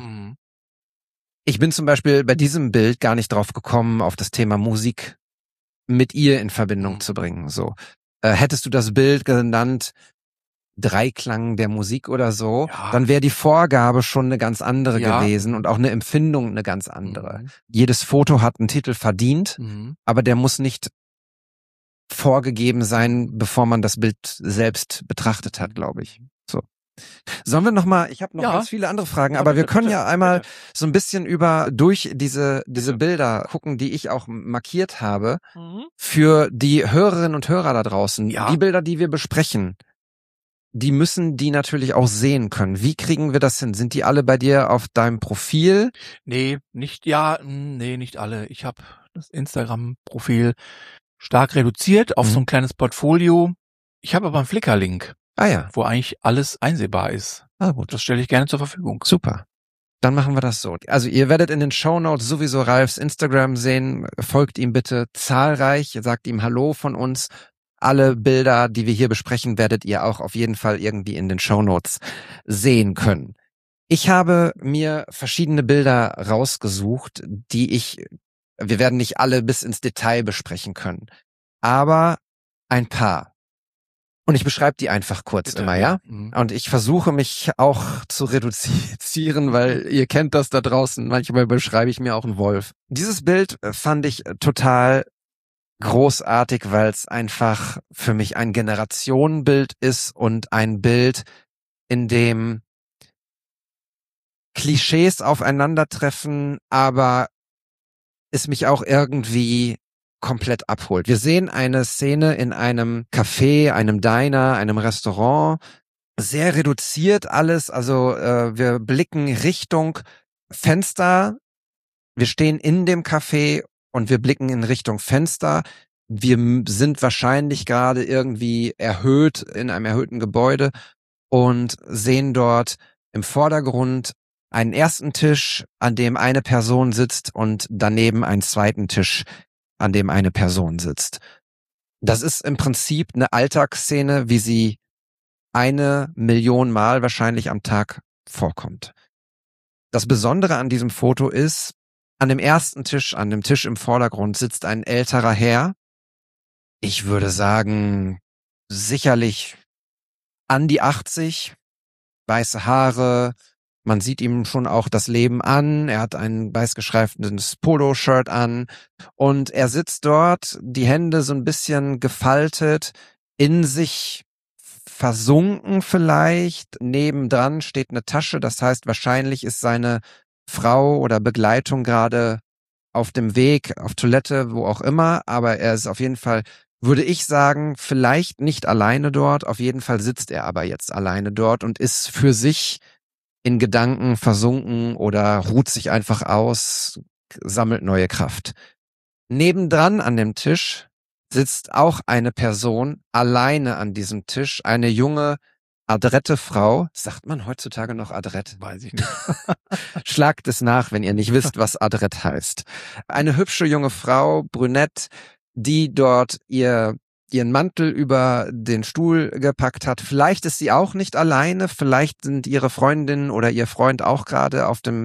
Ich bin zum Beispiel bei diesem Bild gar nicht drauf gekommen, auf das Thema Musik mit ihr in Verbindung zu bringen. So, hättest du das Bild genannt Dreiklang der Musik oder so, dann wäre die Vorgabe schon eine ganz andere gewesen und auch eine Empfindung eine ganz andere. Jedes Foto hat einen Titel verdient, aber der muss nicht vorgegeben sein, bevor man das Bild selbst betrachtet hat, glaube ich. So. Sollen wir nochmal, ich habe noch ganz viele andere Fragen, aber wir können ja einmal so ein bisschen durch diese Bilder gucken, die ich auch markiert habe, für die Hörerinnen und Hörer da draußen. Die Bilder, die wir besprechen, die müssen die natürlich auch sehen können. Wie kriegen wir das hin? Sind die alle bei dir auf deinem Profil? Nee, nicht alle. Ich habe das Instagram-Profil stark reduziert auf so ein kleines Portfolio. Ich habe aber einen Flickr-Link, wo eigentlich alles einsehbar ist. Gut. Das stelle ich gerne zur Verfügung. Super. Dann machen wir das so. Also ihr werdet in den Shownotes sowieso Ralfs Instagram sehen. Folgt ihm bitte zahlreich. Sagt ihm Hallo von uns. Alle Bilder, die wir hier besprechen, werdet ihr auch auf jeden Fall irgendwie in den Shownotes sehen können. Ich habe mir verschiedene Bilder rausgesucht, wir werden nicht alle bis ins Detail besprechen können, aber ein paar. Und ich beschreibe die einfach kurz immer, ja? Und ich versuche mich auch zu reduzieren, weil ihr kennt das da draußen. Manchmal beschreibe ich mir auch einen Wolf. Dieses Bild fand ich total großartig, weil es einfach für mich ein Generationenbild ist und ein Bild, in dem Klischees aufeinandertreffen, aber es mich auch irgendwie komplett abholt. Wir sehen eine Szene in einem Café, einem Diner, einem Restaurant, sehr reduziert alles, also wir blicken Richtung Fenster, wir stehen in dem Café und wir blicken in Richtung Fenster. Wir sind wahrscheinlich gerade irgendwie erhöht in einem erhöhten Gebäude und sehen dort im Vordergrund einen ersten Tisch, an dem eine Person sitzt und daneben einen zweiten Tisch, an dem eine Person sitzt. Das ist im Prinzip eine Alltagsszene, wie sie 1 Million Mal wahrscheinlich am Tag vorkommt. Das Besondere an diesem Foto ist, an dem ersten Tisch, an dem Tisch im Vordergrund sitzt ein älterer Herr. Ich würde sagen, sicherlich an die 80, weiße Haare. Man sieht ihm schon auch das Leben an. Er hat ein weiß gestreiftes Poloshirt an und er sitzt dort, die Hände so ein bisschen gefaltet, in sich versunken vielleicht. Nebendran steht eine Tasche, das heißt, wahrscheinlich ist seine Frau oder Begleitung gerade auf dem Weg, auf Toilette, wo auch immer, aber er ist auf jeden Fall, würde ich sagen, vielleicht nicht alleine dort, auf jeden Fall sitzt er aber jetzt alleine dort und ist für sich in Gedanken versunken oder ruht sich einfach aus, sammelt neue Kraft. Nebendran an dem Tisch sitzt auch eine Person alleine an diesem Tisch, eine junge, adrette Frau. Sagt man heutzutage noch adrett? Weiß ich nicht. Schlagt es nach, wenn ihr nicht wisst, was adrett heißt. Eine hübsche junge Frau, brünett, die dort ihren Mantel über den Stuhl gepackt hat. Vielleicht ist sie auch nicht alleine, vielleicht sind ihre Freundin oder ihr Freund auch gerade auf dem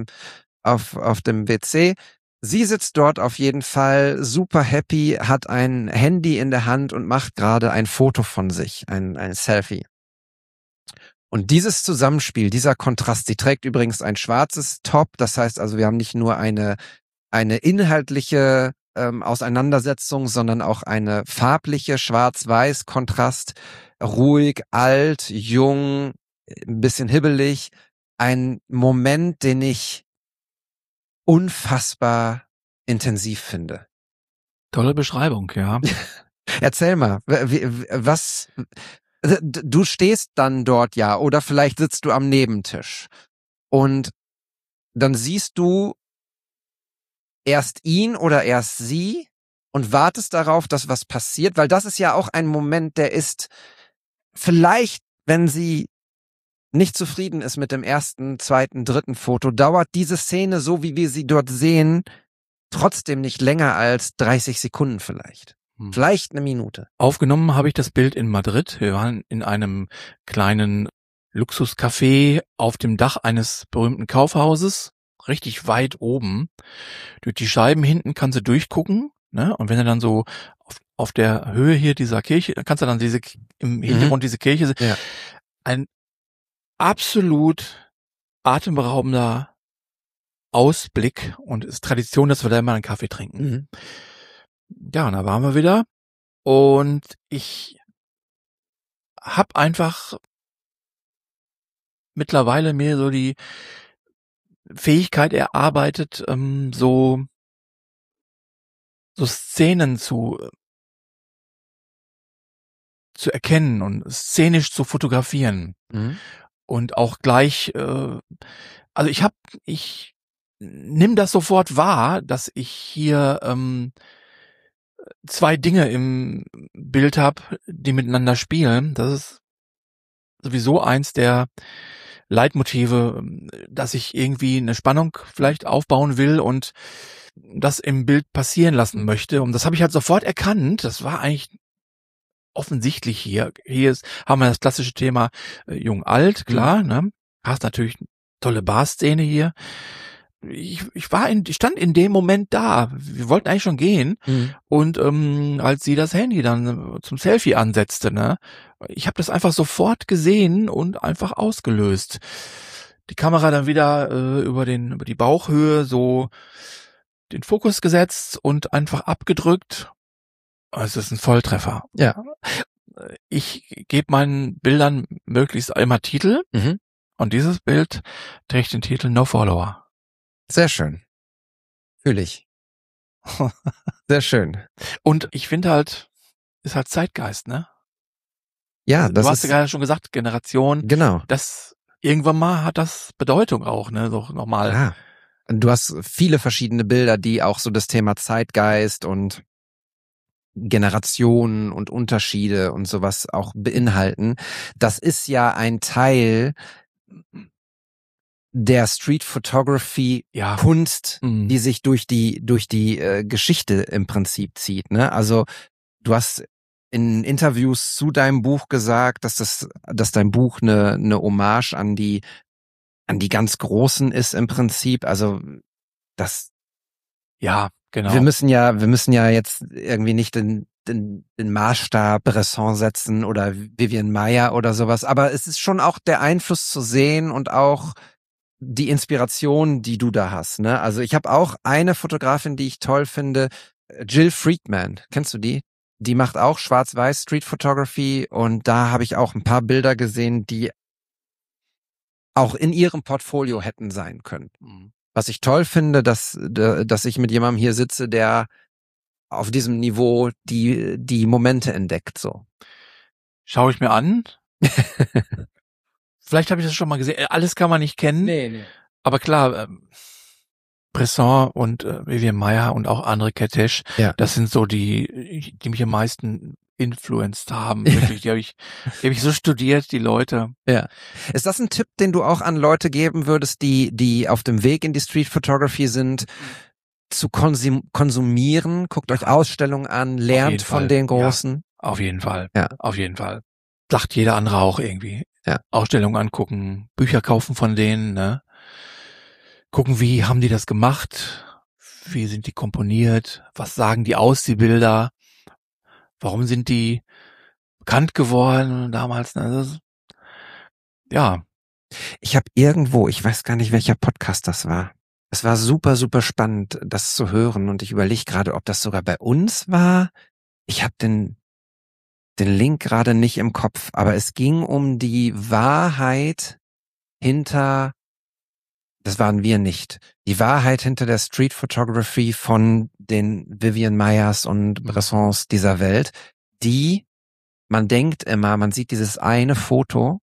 WC. Sie sitzt dort auf jeden Fall super happy, hat ein Handy in der Hand und macht gerade ein Foto von sich, ein Selfie. Und dieses Zusammenspiel, dieser Kontrast, sie trägt übrigens ein schwarzes Top, das heißt also, wir haben nicht nur eine inhaltliche Auseinandersetzung, sondern auch eine farbliche Schwarz-Weiß-Kontrast, ruhig, alt, jung, ein bisschen hibbelig, ein Moment, den ich unfassbar intensiv finde. Tolle Beschreibung, ja. Erzähl mal, was, du stehst dann dort ja, oder vielleicht sitzt du am Nebentisch und dann siehst du erst ihn oder erst sie und wartest darauf, dass was passiert, weil das ist ja auch ein Moment, der ist vielleicht, wenn sie nicht zufrieden ist mit dem ersten, zweiten, dritten Foto, dauert diese Szene, so wie wir sie dort sehen, trotzdem nicht länger als 30 Sekunden vielleicht. Vielleicht eine Minute. Aufgenommen habe ich das Bild in Madrid. Wir waren in einem kleinen Luxuscafé auf dem Dach eines berühmten Kaufhauses, richtig weit oben. Durch die Scheiben hinten kannst du durchgucken, ne? Und wenn du dann so auf der Höhe hier dieser Kirche, dann kannst du dann im Hintergrund diese Kirche sehen. Ja. Ein absolut atemberaubender Ausblick und es ist Tradition, dass wir da immer einen Kaffee trinken. Ja, und da waren wir wieder und ich habe einfach mittlerweile mir so die Fähigkeit erarbeitet, so Szenen zu erkennen und szenisch zu fotografieren. Und auch gleich, also ich nimm das sofort wahr, dass ich hier zwei Dinge im Bild habe, die miteinander spielen. Das ist sowieso eins der Leitmotive, dass ich irgendwie eine Spannung vielleicht aufbauen will und das im Bild passieren lassen möchte. Und das habe ich halt sofort erkannt. Das war eigentlich offensichtlich hier. Haben wir das klassische Thema Jung-Alt, klar, ne? Hast natürlich eine tolle Bar-Szene hier. Ich stand in dem Moment da. Wir wollten eigentlich schon gehen. Und als sie das Handy dann zum Selfie ansetzte, ne, ich habe das einfach sofort gesehen und einfach ausgelöst. Die Kamera dann wieder über die Bauchhöhe so den Fokus gesetzt und einfach abgedrückt. Es ist ein Volltreffer. Ja. Ich gebe meinen Bildern möglichst immer Titel. Und dieses Bild trägt den Titel No Follower. Sehr schön. Fühl ich. Sehr schön. Und ich finde halt, ist halt Zeitgeist, ne? Ja, das du hast ist ja gerade schon gesagt, Generation. Genau. Das irgendwann mal hat das Bedeutung auch, ne? So nochmal. Ja. Du hast viele verschiedene Bilder, die auch so das Thema Zeitgeist und Generationen und Unterschiede und sowas auch beinhalten. Das ist ja ein Teil der Street Photography Kunst, die sich durch die Geschichte im Prinzip zieht, ne? Also du hast in Interviews zu deinem Buch gesagt, dass dein Buch eine Hommage an die an die ganz Großen ist im Prinzip. Also das. Ja, genau. Wir müssen ja jetzt irgendwie nicht den Maßstab Bresson setzen oder Vivian Maier oder sowas. Aber es ist schon auch der Einfluss zu sehen und auch die Inspiration, die du da hast. Ne? Also ich habe auch eine Fotografin, die ich toll finde, Jill Friedman. Kennst du die? Die macht auch Schwarz-Weiß Street Photography und da habe ich auch ein paar Bilder gesehen, die auch in ihrem Portfolio hätten sein können. Was ich toll finde, dass ich mit jemandem hier sitze, der auf diesem Niveau die Momente entdeckt. So. Schaue ich mir an. Vielleicht habe ich das schon mal gesehen. Alles kann man nicht kennen. Nee. Aber klar, Bresson und Vivian Maier und auch André Kertész, Ja. das sind so die mich am meisten influenced haben. Wirklich, die habe ich so studiert, die Leute. Ja. Ist das ein Tipp, den du auch an Leute geben würdest, die auf dem Weg in die Street Photography sind, zu konsumieren? Guckt euch Ausstellungen an, lernt von Fall. den Großen. Ja, auf jeden Fall. Ja. Auf jeden Fall. Sagt jeder andere auch irgendwie. Ja. Ausstellungen angucken, Bücher kaufen von denen, ne? Gucken, wie haben die das gemacht? Wie sind die komponiert? Was sagen die aus, die Bilder? Warum sind die bekannt geworden damals? Ne? Ja. Ich habe irgendwo, ich weiß gar nicht, welcher Podcast das war. Es war super, super spannend, das zu hören und ich überlege gerade, ob das sogar bei uns war. Ich habe den Link gerade nicht im Kopf, aber es ging um die Wahrheit hinter, das waren wir nicht, die Wahrheit hinter der Street Photography von den Vivian Maiers und Bressons dieser Welt, man denkt immer, man sieht dieses eine Foto,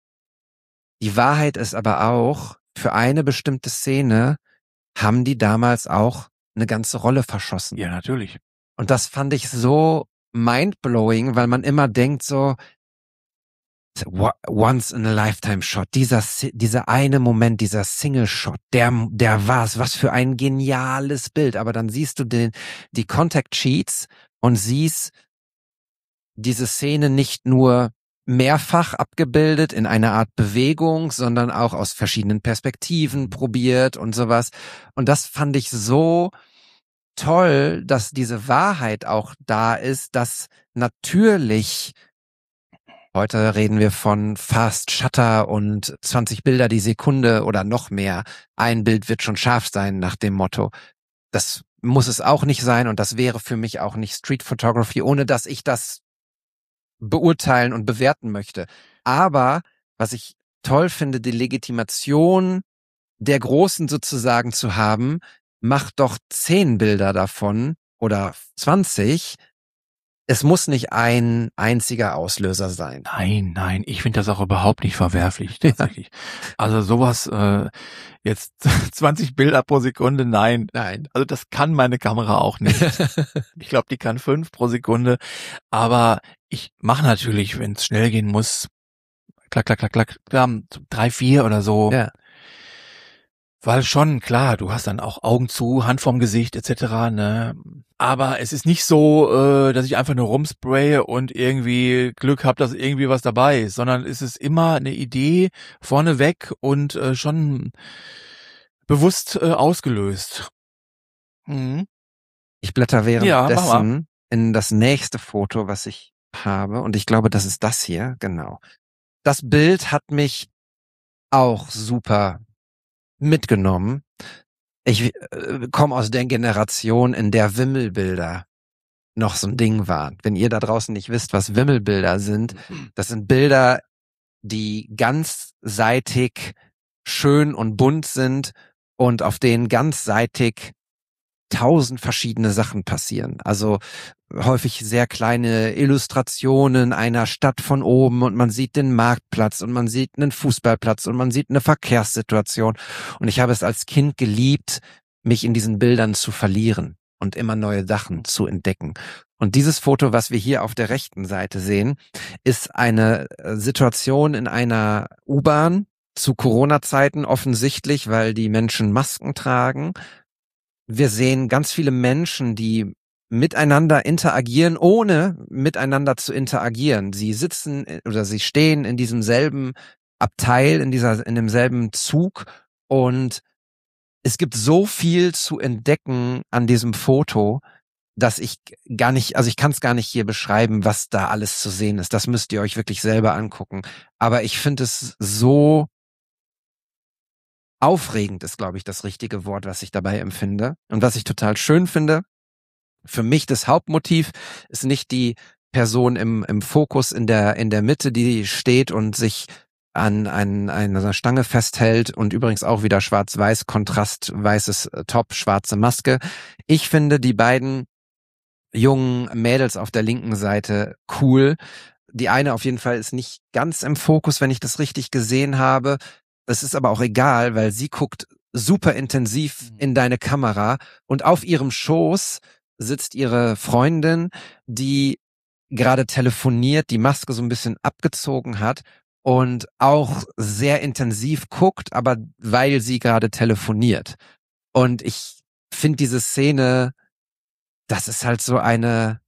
die Wahrheit ist aber auch, für eine bestimmte Szene haben die damals auch eine ganze Rolle verschossen. Ja, natürlich. Und das fand ich so mindblowing, weil man immer denkt so, once in a lifetime Shot, dieser eine Moment, dieser Single Shot, der war's, was für ein geniales Bild. Aber dann siehst du die Contact Sheets und siehst diese Szene nicht nur mehrfach abgebildet in einer Art Bewegung, sondern auch aus verschiedenen Perspektiven probiert und sowas. Und das fand ich so toll, dass diese Wahrheit auch da ist, dass natürlich, heute reden wir von Fast Shutter und 20 Bilder die Sekunde oder noch mehr. Ein Bild wird schon scharf sein nach dem Motto. Das muss es auch nicht sein und das wäre für mich auch nicht Street Photography, ohne dass ich das beurteilen und bewerten möchte. Aber was ich toll finde, die Legitimation der Großen sozusagen zu haben, macht doch 10 Bilder davon oder 20. Es muss nicht ein einziger Auslöser sein. Nein, ich finde das auch überhaupt nicht verwerflich, tatsächlich. Also sowas, jetzt 20 Bilder pro Sekunde, nein. Also das kann meine Kamera auch nicht. Ich glaube, die kann 5 pro Sekunde. Aber ich mache natürlich, wenn es schnell gehen muss, klack, 3, 4 oder so. Ja. Weil schon, klar, du hast dann auch Augen zu, Hand vorm Gesicht etc., ne? Aber es ist nicht so, dass ich einfach nur rumspraye und irgendwie Glück habe, dass irgendwie was dabei ist, sondern es ist immer eine Idee vorneweg und schon bewusst ausgelöst. Mhm. Ich blätter währenddessen in das nächste Foto, was ich habe. Und ich glaube, das ist das hier, genau. Das Bild hat mich auch super mitgenommen. Ich komme aus der Generation, in der Wimmelbilder noch so ein Ding waren. Wenn ihr da draußen nicht wisst, was Wimmelbilder sind, das sind Bilder, die ganzseitig schön und bunt sind und auf denen ganzseitig 1000 verschiedene Sachen passieren. Also häufig sehr kleine Illustrationen einer Stadt von oben und man sieht den Marktplatz und man sieht einen Fußballplatz und man sieht eine Verkehrssituation. Und ich habe es als Kind geliebt, mich in diesen Bildern zu verlieren und immer neue Sachen zu entdecken. Und dieses Foto, was wir hier auf der rechten Seite sehen, ist eine Situation in einer U-Bahn zu Corona-Zeiten offensichtlich, weil die Menschen Masken tragen. Wir sehen ganz viele Menschen, die miteinander interagieren, ohne miteinander zu interagieren. Sie sitzen oder sie stehen in diesem selben Abteil in demselben Zug und es gibt so viel zu entdecken an diesem Foto, dass ich kann es gar nicht hier beschreiben, was da alles zu sehen ist. Das müsst ihr euch wirklich selber angucken. Aber ich finde es so aufregend, ist, glaube ich, das richtige Wort, was ich dabei empfinde. Und was ich total schön finde, für mich das Hauptmotiv ist nicht die Person im Fokus in der Mitte, die steht und sich an einer Stange festhält und übrigens auch wieder schwarz-weiß, Kontrast, weißes Top, schwarze Maske. Ich finde die beiden jungen Mädels auf der linken Seite cool. Die eine auf jeden Fall ist nicht ganz im Fokus, wenn ich das richtig gesehen habe. Das ist aber auch egal, weil sie guckt super intensiv in deine Kamera und auf ihrem Schoß sitzt ihre Freundin, die gerade telefoniert, die Maske so ein bisschen abgezogen hat und auch sehr intensiv guckt, aber weil sie gerade telefoniert. Und ich finde diese Szene, das ist halt so eine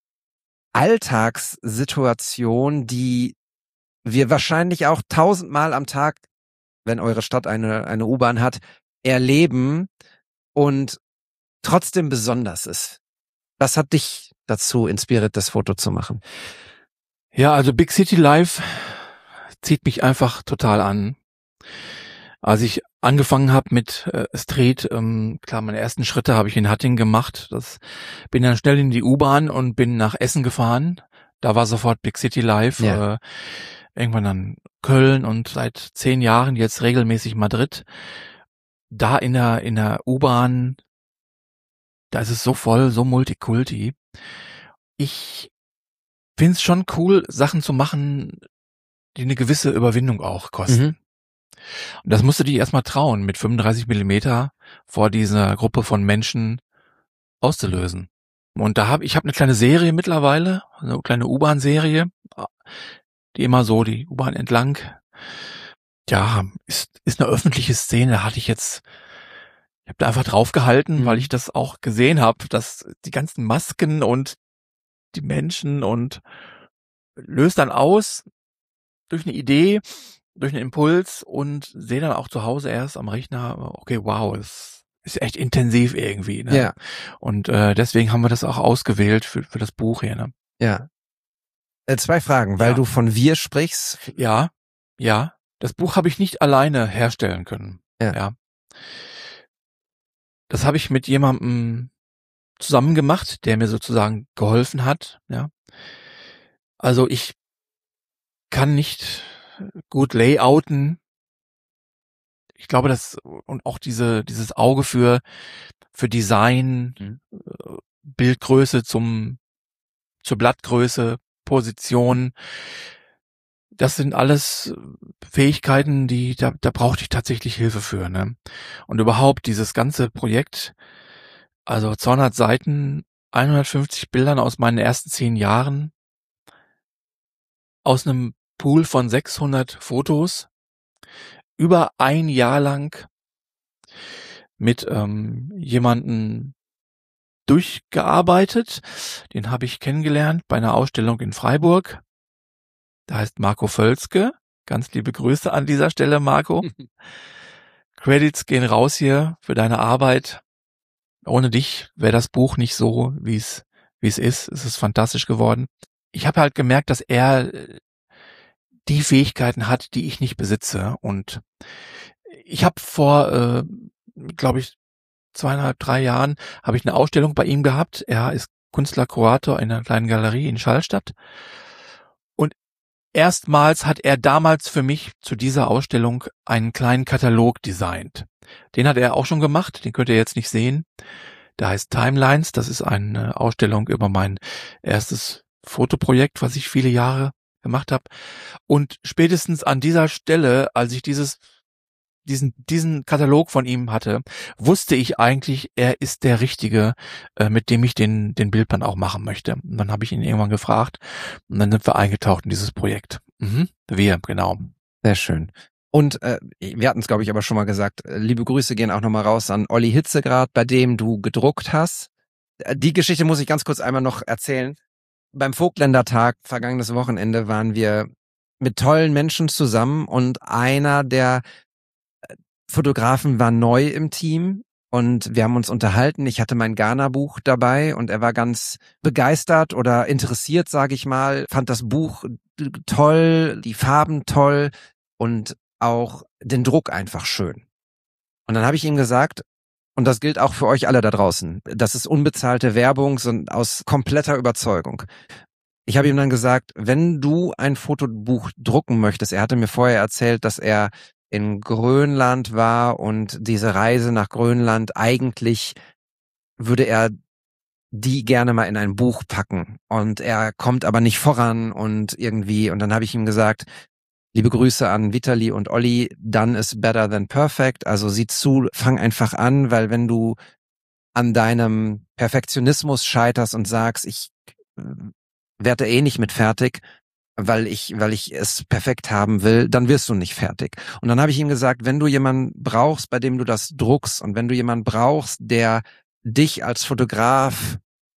Alltagssituation, die wir wahrscheinlich auch 1000-mal am Tag, wenn eure Stadt eine U-Bahn hat, erleben und trotzdem besonders ist. Was hat dich dazu inspiriert, das Foto zu machen? Ja, also Big City Life zieht mich einfach total an. Als ich angefangen habe mit Street, klar, meine ersten Schritte habe ich in Hattingen gemacht. Bin dann schnell in die U-Bahn und bin nach Essen gefahren. Da war sofort Big City Life. Ja. Irgendwann dann Köln und seit 10 Jahren jetzt regelmäßig Madrid. Da in der U-Bahn, da ist es so voll, so multikulti. Ich finde es schon cool, Sachen zu machen, die eine gewisse Überwindung auch kosten. Mhm. Und das musst du dich erstmal trauen, mit 35 Millimeter vor dieser Gruppe von Menschen auszulösen. Und ich habe eine kleine Serie mittlerweile, eine kleine U-Bahn-Serie, die immer so die U-Bahn entlang, ja, ist eine öffentliche Szene. Da ich habe da einfach draufgehalten, weil ich das auch gesehen habe, dass die ganzen Masken und die Menschen und löst dann aus durch eine Idee, durch einen Impuls und sehe dann auch zu Hause erst am Rechner, okay, wow, es ist echt intensiv irgendwie. Ne? Ja. Und deswegen haben wir das auch ausgewählt für das Buch hier. Ne? Ja. 2 Fragen, weil du von wir sprichst. Ja. Das Buch habe ich nicht alleine herstellen können. Ja. Das habe ich mit jemandem zusammen gemacht, der mir sozusagen geholfen hat. Ja. Also ich kann nicht gut layouten. Ich glaube, und auch dieses Auge für Design, Bildgröße zur Blattgröße, Position, das sind alles Fähigkeiten, da brauchte ich tatsächlich Hilfe für, ne? Und überhaupt dieses ganze Projekt, also 200 Seiten, 150 Bildern aus meinen ersten 10 Jahren, aus einem Pool von 600 Fotos, über 1 Jahr lang mit jemanden durchgearbeitet. Den habe ich kennengelernt bei einer Ausstellung in Freiburg. Da heißt Marco Völzke. Ganz liebe Grüße an dieser Stelle, Marco. Credits gehen raus hier für deine Arbeit. Ohne dich wäre das Buch nicht so, wie es ist. Es ist fantastisch geworden. Ich habe halt gemerkt, dass er die Fähigkeiten hat, die ich nicht besitze. Und ich habe vor, glaube ich, 2,5, 3 Jahren habe ich eine Ausstellung bei ihm gehabt. Er ist Künstler-Kurator in einer kleinen Galerie in Schallstatt. Und erstmals hat er damals für mich zu dieser Ausstellung einen kleinen Katalog designt. Den hat er auch schon gemacht, den könnt ihr jetzt nicht sehen. Der heißt Timelines. Das ist eine Ausstellung über mein erstes Fotoprojekt, was ich viele Jahre gemacht habe. Und spätestens an dieser Stelle, als ich diesen Katalog von ihm hatte, wusste ich eigentlich, er ist der Richtige, mit dem ich den Bildband auch machen möchte. Und dann habe ich ihn irgendwann gefragt und dann sind wir eingetaucht in dieses Projekt. Wir, genau. Sehr schön. Und wir hatten es, glaube ich, aber schon mal gesagt, liebe Grüße gehen auch nochmal raus an Olli Hitzegrad, bei dem du gedruckt hast. Die Geschichte muss ich ganz kurz einmal noch erzählen. Beim Vogtländer Tag, vergangenes Wochenende, waren wir mit tollen Menschen zusammen und einer der Fotografen war neu im Team und wir haben uns unterhalten. Ich hatte mein Ghana-Buch dabei und er war ganz begeistert oder interessiert, sage ich mal, fand das Buch toll, die Farben toll und auch den Druck einfach schön. Und dann habe ich ihm gesagt, und das gilt auch für euch alle da draußen, das ist unbezahlte Werbung, sondern aus kompletter Überzeugung. Ich habe ihm dann gesagt, wenn du ein Fotobuch drucken möchtest, er hatte mir vorher erzählt, dass er in Grönland war und diese Reise nach Grönland, eigentlich würde er die gerne mal in ein Buch packen und er kommt aber nicht voran und irgendwie, und dann habe ich ihm gesagt, liebe Grüße an Vitali und Olli, done is better than perfect, also sieh zu, fang einfach an, weil wenn du an deinem Perfektionismus scheiterst und sagst, ich werde eh nicht mit fertig, weil ich es perfekt haben will, dann wirst du nicht fertig. Und dann habe ich ihm gesagt, wenn du jemanden brauchst, bei dem du das druckst und wenn du jemanden brauchst, der dich als Fotograf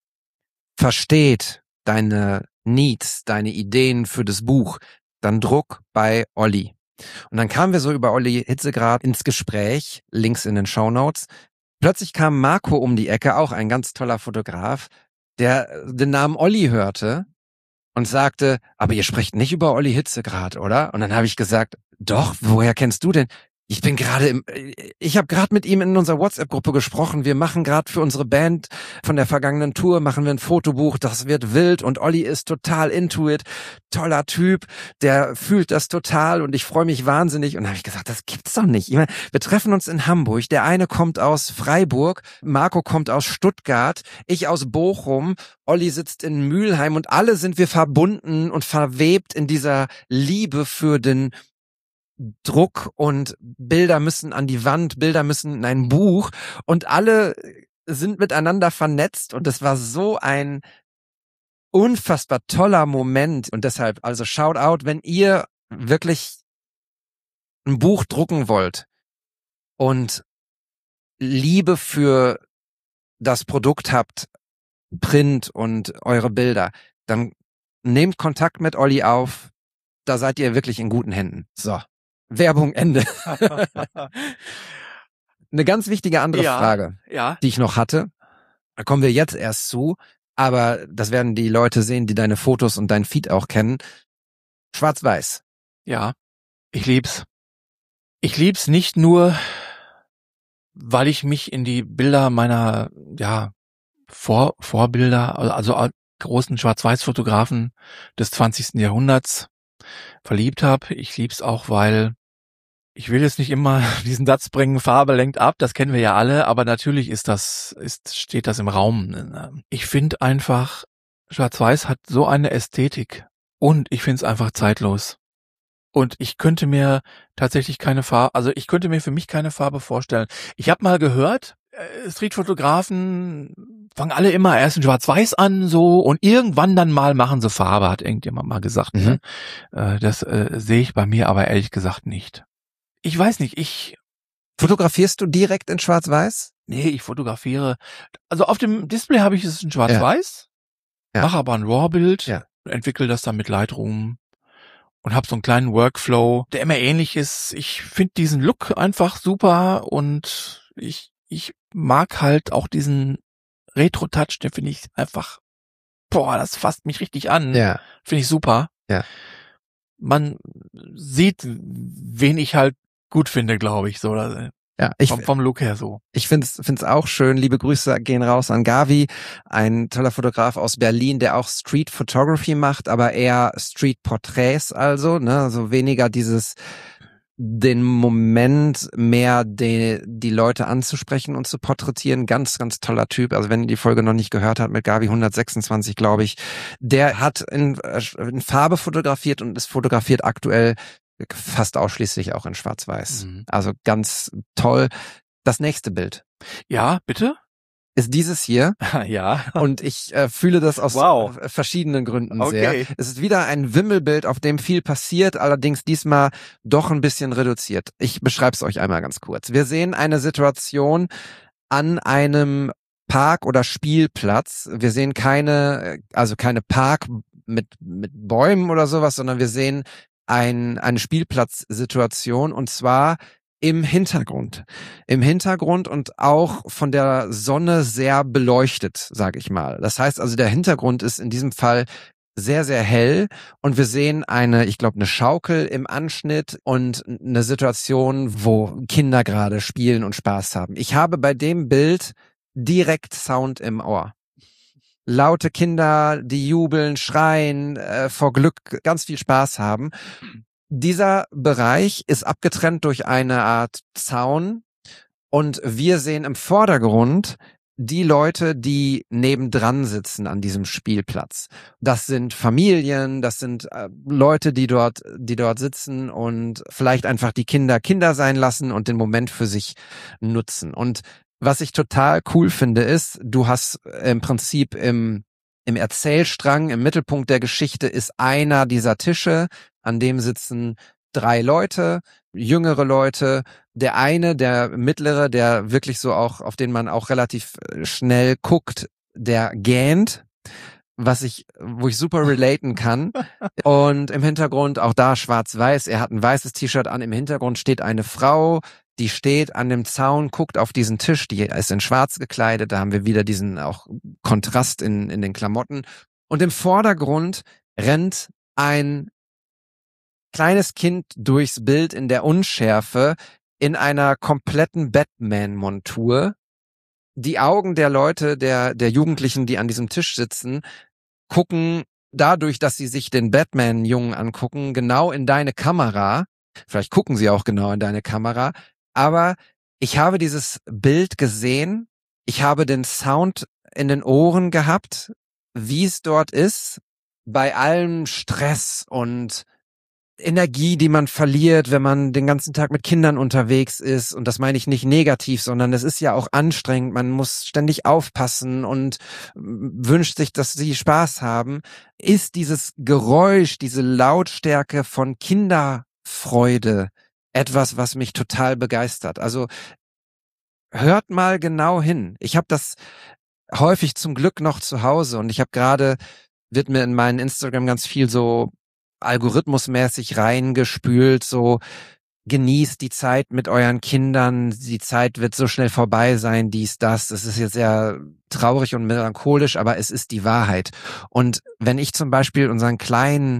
versteht, deine Needs, deine Ideen für das Buch, dann druck bei Olli. Und dann kamen wir so über Olli Hitzegrad ins Gespräch, Links in den Shownotes. Plötzlich kam Marco um die Ecke, auch ein ganz toller Fotograf, der den Namen Olli hörte und sagte, aber ihr sprecht nicht über Olli Hitzegrad, oder? Und dann habe ich gesagt, doch, woher kennst du denn? Ich habe gerade mit ihm in unserer WhatsApp-Gruppe gesprochen. Wir machen gerade für unsere Band von der vergangenen Tour, machen wir ein Fotobuch, das wird wild und Olli ist total into it. Toller Typ, der fühlt das total und ich freue mich wahnsinnig. Und dann habe ich gesagt, das gibt's doch nicht. Ich meine, wir treffen uns in Hamburg. Der eine kommt aus Freiburg, Marco kommt aus Stuttgart, ich aus Bochum, Olli sitzt in Mülheim und alle sind wir verbunden und verwebt in dieser Liebe für den Druck und Bilder müssen an die Wand, Bilder müssen in ein Buch und alle sind miteinander vernetzt und es war so ein unfassbar toller Moment und deshalb, also shout out, wenn ihr wirklich ein Buch drucken wollt und Liebe für das Produkt habt, Print und eure Bilder, dann nehmt Kontakt mit Olli auf, da seid ihr wirklich in guten Händen. So. Werbung, Ende. Eine ganz wichtige andere Frage, die ich noch hatte. Da kommen wir jetzt erst zu, aber das werden die Leute sehen, die deine Fotos und dein Feed auch kennen. Schwarz-Weiß. Ja, ich lieb's. Ich lieb's nicht nur, weil ich mich in die Bilder meiner, Vorbilder, also großen Schwarz-Weiß-Fotografen des 20. Jahrhunderts verliebt habe. Ich lieb's auch, weil ich will jetzt nicht immer diesen Satz bringen, Farbe lenkt ab, das kennen wir ja alle, aber natürlich steht das im Raum. Ich finde einfach, Schwarz-Weiß hat so eine Ästhetik und ich finde es einfach zeitlos. Und ich könnte mir tatsächlich ich könnte mir für mich keine Farbe vorstellen. Ich habe mal gehört, Streetfotografen fangen alle immer erst in Schwarz-Weiß an, so, und irgendwann dann mal machen sie Farbe, hat irgendjemand mal gesagt. Mhm. Ne? Das sehe ich bei mir aber ehrlich gesagt nicht. Ich weiß nicht, Fotografierst du direkt in Schwarz-Weiß? Nee, ich fotografiere. Also auf dem Display habe ich es in Schwarz-Weiß, mache aber ein RAW-Bild, entwickle das dann mit Lightroom und habe so einen kleinen Workflow, der immer ähnlich ist. Ich finde diesen Look einfach super und ich mag halt auch diesen Retro-Touch, den finde ich einfach, das fasst mich richtig an. Ja. Finde ich super. Ja. Man sieht, wen ich halt gut finde, glaube ich, so. Ja, vom Look her so. Ich find's auch schön. Liebe Grüße gehen raus an Gavi, ein toller Fotograf aus Berlin, der auch Street Photography macht, aber eher Street Porträts, also, ne, also weniger den Moment mehr die Leute anzusprechen und zu porträtieren. Ganz, ganz toller Typ. Also wenn ihr die Folge noch nicht gehört habt, mit Gavi 126, glaube ich, der hat in Farbe fotografiert und ist fotografiert aktuell fast ausschließlich auch in Schwarz-Weiß. Mhm. Also ganz toll. Das nächste Bild. Ja, bitte? Ist dieses hier. Ja. Und ich fühle das aus verschiedenen Gründen sehr. Es ist wieder ein Wimmelbild, auf dem viel passiert, allerdings diesmal doch ein bisschen reduziert. Ich beschreibe es euch einmal ganz kurz. Wir sehen eine Situation an einem Park oder Spielplatz. Wir sehen keine Park mit Bäumen oder sowas, sondern wir sehen eine Spielplatzsituation, und zwar im Hintergrund. Im Hintergrund und auch von der Sonne sehr beleuchtet, sage ich mal. Das heißt also, der Hintergrund ist in diesem Fall sehr, sehr hell und wir sehen eine Schaukel im Anschnitt und eine Situation, wo Kinder gerade spielen und Spaß haben. Ich habe bei dem Bild direkt Sound im Ohr. Laute Kinder, die jubeln, schreien, vor Glück ganz viel Spaß haben. Dieser Bereich ist abgetrennt durch eine Art Zaun und wir sehen im Vordergrund die Leute, die nebendran sitzen an diesem Spielplatz. Das sind Familien, das sind Leute, die dort sitzen und vielleicht einfach die Kinder sein lassen und den Moment für sich nutzen. Und was ich total cool finde, ist, du hast im Prinzip im Erzählstrang, im Mittelpunkt der Geschichte ist einer dieser Tische, an dem sitzen 3 Leute, jüngere Leute. Der eine, der mittlere, der wirklich so auch, auf den man auch relativ schnell guckt, der gähnt, wo ich super relaten kann. Und im Hintergrund auch da schwarz-weiß. Er hat ein weißes T-Shirt an. Im Hintergrund steht eine Frau, die steht an dem Zaun, guckt auf diesen Tisch, die ist in schwarz gekleidet. Da haben wir wieder diesen auch Kontrast in den Klamotten. Und im Vordergrund rennt ein kleines Kind durchs Bild in der Unschärfe in einer kompletten Batman-Montur. Die Augen der Leute, der Jugendlichen, die an diesem Tisch sitzen, gucken dadurch, dass sie sich den Batman-Jungen angucken, genau in deine Kamera. Vielleicht gucken sie auch genau in deine Kamera. Aber ich habe dieses Bild gesehen. Ich habe den Sound in den Ohren gehabt, wie es dort ist, bei allem Stress und Energie, die man verliert, wenn man den ganzen Tag mit Kindern unterwegs ist. Und das meine ich nicht negativ, sondern es ist ja auch anstrengend. Man muss ständig aufpassen und wünscht sich, dass sie Spaß haben. Ist dieses Geräusch, diese Lautstärke von Kinderfreude etwas, was mich total begeistert. Also hört mal genau hin. Ich habe das häufig zum Glück noch zu Hause und wird mir in meinen Instagram ganz viel so algorithmusmäßig reingespült, so genießt die Zeit mit euren Kindern, die Zeit wird so schnell vorbei sein, dies, das. Das ist jetzt sehr traurig und melancholisch, aber es ist die Wahrheit. Und wenn ich zum Beispiel unseren Kleinen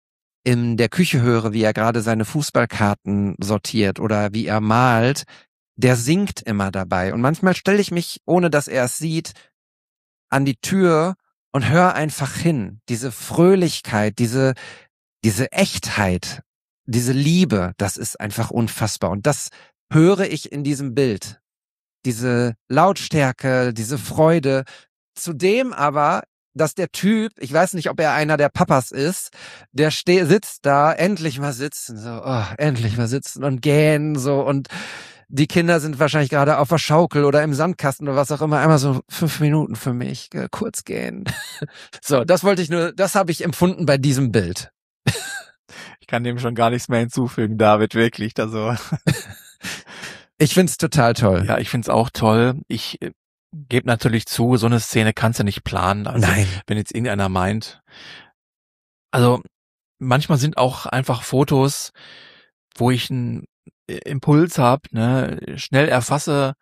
in der Küche höre, wie er gerade seine Fußballkarten sortiert oder wie er malt, der singt immer dabei. Und manchmal stelle ich mich, ohne dass er es sieht, an die Tür und höre einfach hin. Diese Fröhlichkeit, diese Echtheit, diese Liebe, das ist einfach unfassbar. Und das höre ich in diesem Bild. Diese Lautstärke, diese Freude. Zudem aber, dass der Typ, ich weiß nicht, ob er einer der Papas ist, der sitzt da, endlich mal sitzen, so, endlich mal sitzen und gähnen, so, und die Kinder sind wahrscheinlich gerade auf der Schaukel oder im Sandkasten oder was auch immer, einmal so 5 Minuten für mich, kurz gähnen. So, das habe ich empfunden bei diesem Bild. Ich kann dem schon gar nichts mehr hinzufügen, David, wirklich. Also ich find's total toll. Ja, ich find's auch toll. Ich gebe natürlich zu, so eine Szene kannst du nicht planen. Also, nein. Wenn jetzt irgendeiner meint. Also manchmal sind auch einfach Fotos, wo ich einen Impuls habe, ne, schnell erfasse,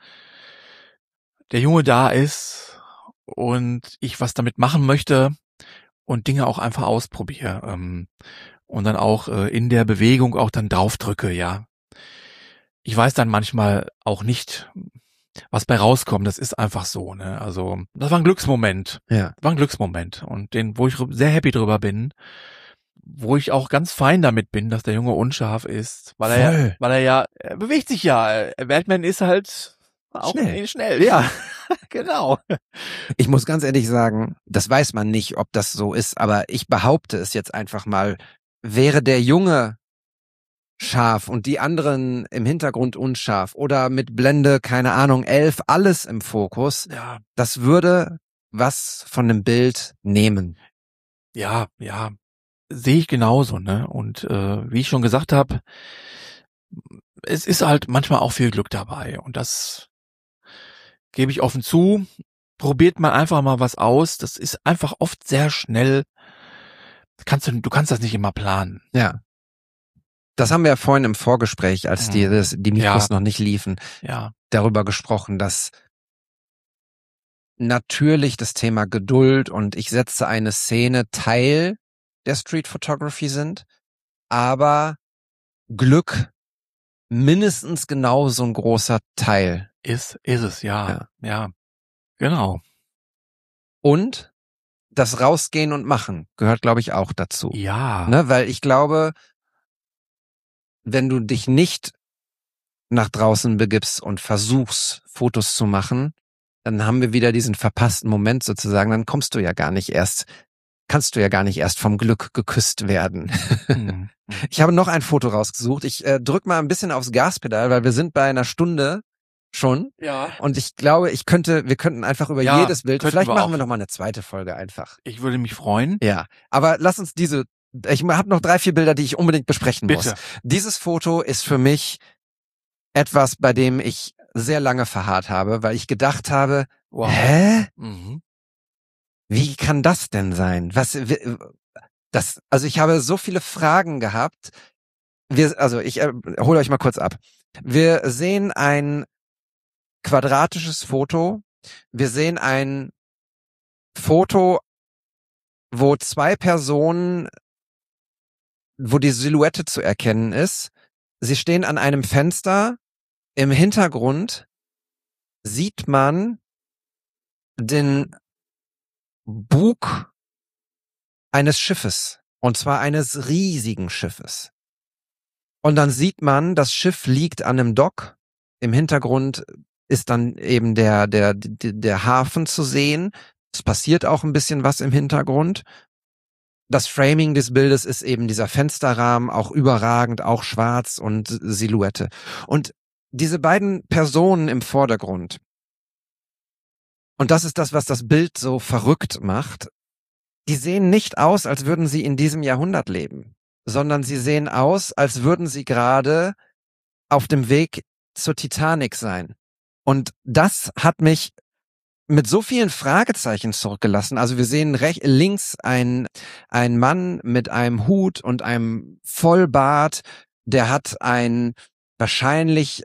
der Junge da ist und ich was damit machen möchte und Dinge auch einfach ausprobiere. Und dann auch in der Bewegung auch dann draufdrücke, ja. Ich weiß dann manchmal auch nicht, was bei rauskommt. Das ist einfach so, ne. Also das war ein Glücksmoment. Ja. War ein Glücksmoment. Und wo ich sehr happy drüber bin, wo ich auch ganz fein damit bin, dass der Junge unscharf ist. Weil er bewegt sich ja. Batman ist halt auch schnell. Ja, genau. Ich muss ganz ehrlich sagen, das weiß man nicht, ob das so ist, aber ich behaupte es jetzt einfach mal. Wäre der Junge scharf und die anderen im Hintergrund unscharf oder mit Blende, keine Ahnung, 11, alles im Fokus, ja, das würde was von dem Bild nehmen. Ja, sehe ich genauso, ne? Und wie ich schon gesagt habe, es ist halt manchmal auch viel Glück dabei und das gebe ich offen zu. Probiert mal einfach mal was aus. Das ist einfach oft sehr schnell. Du kannst das nicht immer planen. Ja. Das haben wir ja vorhin im Vorgespräch, als die Mikros noch nicht liefen, darüber gesprochen, dass natürlich das Thema Geduld und ich setze eine Szene Teil der Street Photography sind, aber Glück mindestens genauso ein großer Teil. Ist es, ja. Genau. Und das Rausgehen und Machen gehört, glaube ich, auch dazu. Ja. Ne? Weil ich glaube, wenn du dich nicht nach draußen begibst und versuchst, Fotos zu machen, dann haben wir wieder diesen verpassten Moment sozusagen, dann kannst du ja gar nicht erst vom Glück geküsst werden. Mhm. Ich habe noch ein Foto rausgesucht. Ich drück mal ein bisschen aufs Gaspedal, weil wir sind bei einer Stunde schon. Ja. Und ich glaube, wir könnten einfach über jedes Bild, vielleicht machen wir noch mal eine zweite Folge einfach. Ich würde mich freuen. Ja, aber lass uns ich habe noch 3-4 Bilder, die ich unbedingt besprechen muss. Dieses Foto ist für mich etwas, bei dem ich sehr lange verharrt habe, weil ich gedacht habe, hä? Mhm. Wie kann das denn sein? Also ich habe so viele Fragen gehabt. Ich hole euch mal kurz ab. Wir sehen ein quadratisches Foto. Wir sehen ein Foto, wo 2 Personen, wo die Silhouette zu erkennen ist. Sie stehen an einem Fenster. Im Hintergrund sieht man den Bug eines Schiffes, und zwar eines riesigen Schiffes. Und dann sieht man, das Schiff liegt an einem Dock. Im Hintergrund ist dann eben der Hafen zu sehen. Es passiert auch ein bisschen was im Hintergrund. Das Framing des Bildes ist eben dieser Fensterrahmen, auch überragend, auch schwarz und Silhouette. Und diese beiden Personen im Vordergrund, und das ist das, was das Bild so verrückt macht, die sehen nicht aus, als würden sie in diesem Jahrhundert leben, sondern sie sehen aus, als würden sie gerade auf dem Weg zur Titanic sein. Und das hat mich mit so vielen Fragezeichen zurückgelassen. Also wir sehen links ein Mann mit einem Hut und einem Vollbart, der hat wahrscheinlich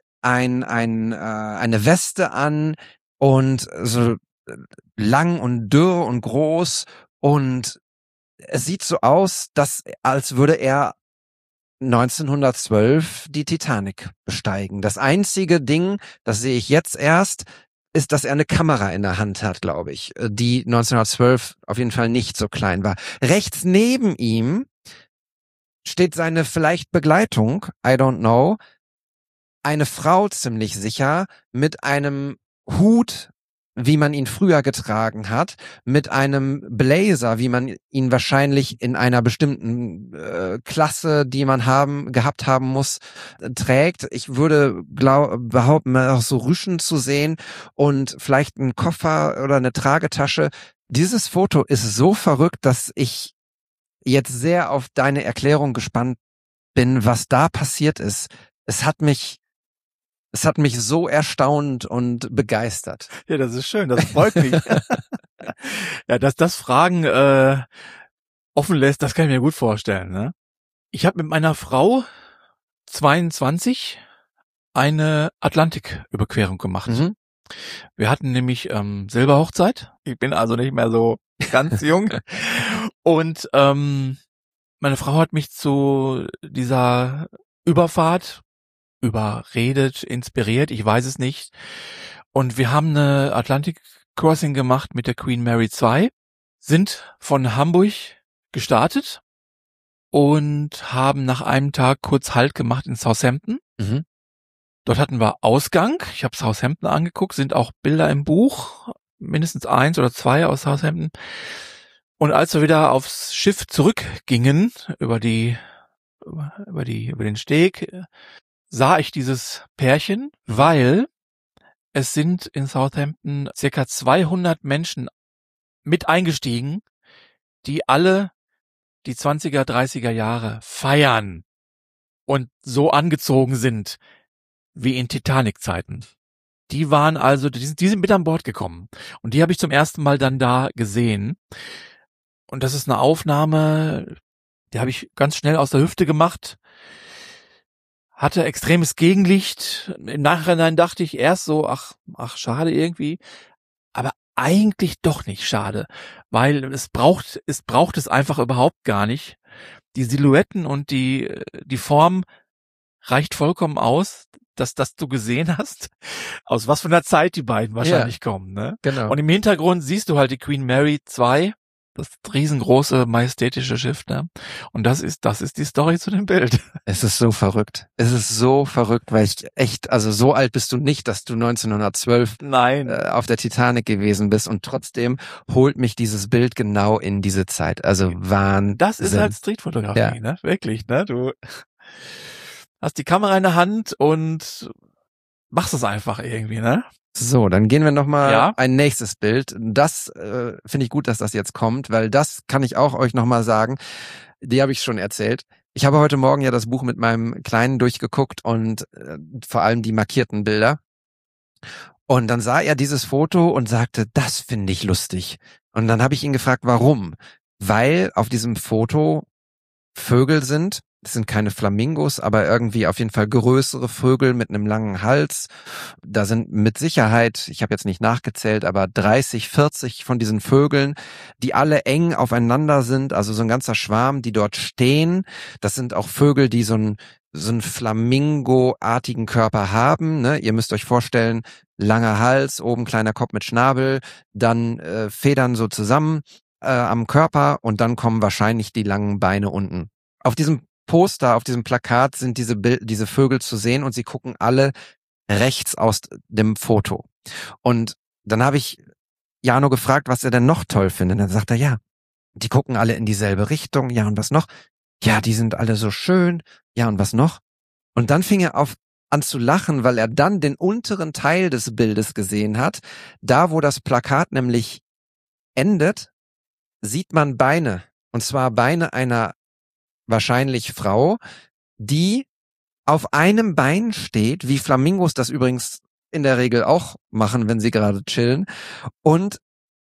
eine Weste an und so lang und dürr und groß, und es sieht so aus, als würde er 1912 die Titanic besteigen. Das einzige Ding, das sehe ich jetzt erst, ist, dass er eine Kamera in der Hand hat, glaube ich, die 1912 auf jeden Fall nicht so klein war. Rechts neben ihm steht seine vielleicht Begleitung, I don't know, eine Frau ziemlich sicher, mit einem Hut, wie man ihn früher getragen hat, mit einem Blazer, wie man ihn wahrscheinlich in einer bestimmten Klasse, die man gehabt haben muss, trägt. Ich würde behaupten, auch so Rüschen zu sehen und vielleicht einen Koffer oder eine Tragetasche. Dieses Foto ist so verrückt, dass ich jetzt sehr auf deine Erklärung gespannt bin, was da passiert ist. Es hat mich so erstaunt und begeistert. Ja, das ist schön, das freut mich. Ja, dass das Fragen offen lässt, das kann ich mir gut vorstellen. Ne? Ich habe mit meiner Frau 22 eine Atlantiküberquerung gemacht. Mhm. Wir hatten nämlich Silberhochzeit. Ich bin also nicht mehr so ganz jung. Und meine Frau hat mich zu dieser Überfahrt überredet, inspiriert, ich weiß es nicht. Und wir haben eine Atlantic Crossing gemacht mit der Queen Mary 2, sind von Hamburg gestartet und haben nach einem Tag kurz Halt gemacht in Southampton. Mhm. Dort hatten wir Ausgang. Ich habe Southampton angeguckt, sind auch Bilder im Buch, mindestens 1 oder 2 aus Southampton. Und als wir wieder aufs Schiff zurückgingen, über den Steg, sah ich dieses Pärchen, weil es sind in Southampton circa 200 Menschen mit eingestiegen, die alle die 20er, 30er Jahre feiern und so angezogen sind wie in Titanic-Zeiten. Die waren also, die sind mit an Bord gekommen. Und die habe ich zum ersten Mal dann da gesehen. Und das ist eine Aufnahme, die habe ich ganz schnell aus der Hüfte gemacht. hatte extremes Gegenlicht. Im Nachhinein dachte ich erst so, ach, schade irgendwie. Aber eigentlich doch nicht schade, weil es braucht es einfach überhaupt gar nicht. Die Silhouetten und die Form reicht vollkommen aus, dass du gesehen hast, aus was für einer Zeit die beiden wahrscheinlich kommen, ne? Genau. Und im Hintergrund siehst du halt die Queen Mary 2, das riesengroße, majestätische Schiff, ne? Und das ist die Story zu dem Bild. Es ist so verrückt. Es ist so verrückt, weil ich echt, also so alt bist du nicht, dass du 1912 Nein. auf der Titanic gewesen bist und trotzdem holt mich dieses Bild genau in diese Zeit. Also Wahnsinn. Das ist halt Streetfotografie, ne? Wirklich, ne? Du hast die Kamera in der Hand und machst es einfach irgendwie, ne? So, dann gehen wir nochmal Ja. ein nächstes Bild. Das finde ich gut, dass das jetzt kommt, weil das kann ich auch euch nochmal sagen. Die habe ich schon erzählt. Ich habe heute Morgen ja das Buch mit meinem Kleinen durchgeguckt und vor allem die markierten Bilder. Und dann sah er dieses Foto und sagte, das finde ich lustig. Und dann habe ich ihn gefragt, warum? Weil auf diesem Foto Vögel sind. Es sind keine Flamingos, aber irgendwie auf jeden Fall größere Vögel mit einem langen Hals. Da sind mit Sicherheit, ich habe jetzt nicht nachgezählt, aber 30, 40 von diesen Vögeln, die alle eng aufeinander sind, also so ein ganzer Schwarm, die dort stehen. Das sind auch Vögel, die so einen Flamingo-artigen Körper haben. Ne? Ihr müsst euch vorstellen, langer Hals, oben kleiner Kopf mit Schnabel, dann Federn so zusammen am Körper und dann kommen wahrscheinlich die langen Beine unten. Auf diesem Poster, auf diesem Plakat sind diese Vögel zu sehen und sie gucken alle rechts aus dem Foto. Und dann habe ich Jano gefragt, was er denn noch toll findet. Dann sagt er, ja, die gucken alle in dieselbe Richtung. Ja, und was noch? Ja, die sind alle so schön. Ja, und was noch? Und dann fing er an zu lachen, weil er dann den unteren Teil des Bildes gesehen hat. Da, wo das Plakat nämlich endet, sieht man Beine. Und zwar Beine einer wahrscheinlich Frau, die auf einem Bein steht, wie Flamingos das übrigens in der Regel auch machen, wenn sie gerade chillen, und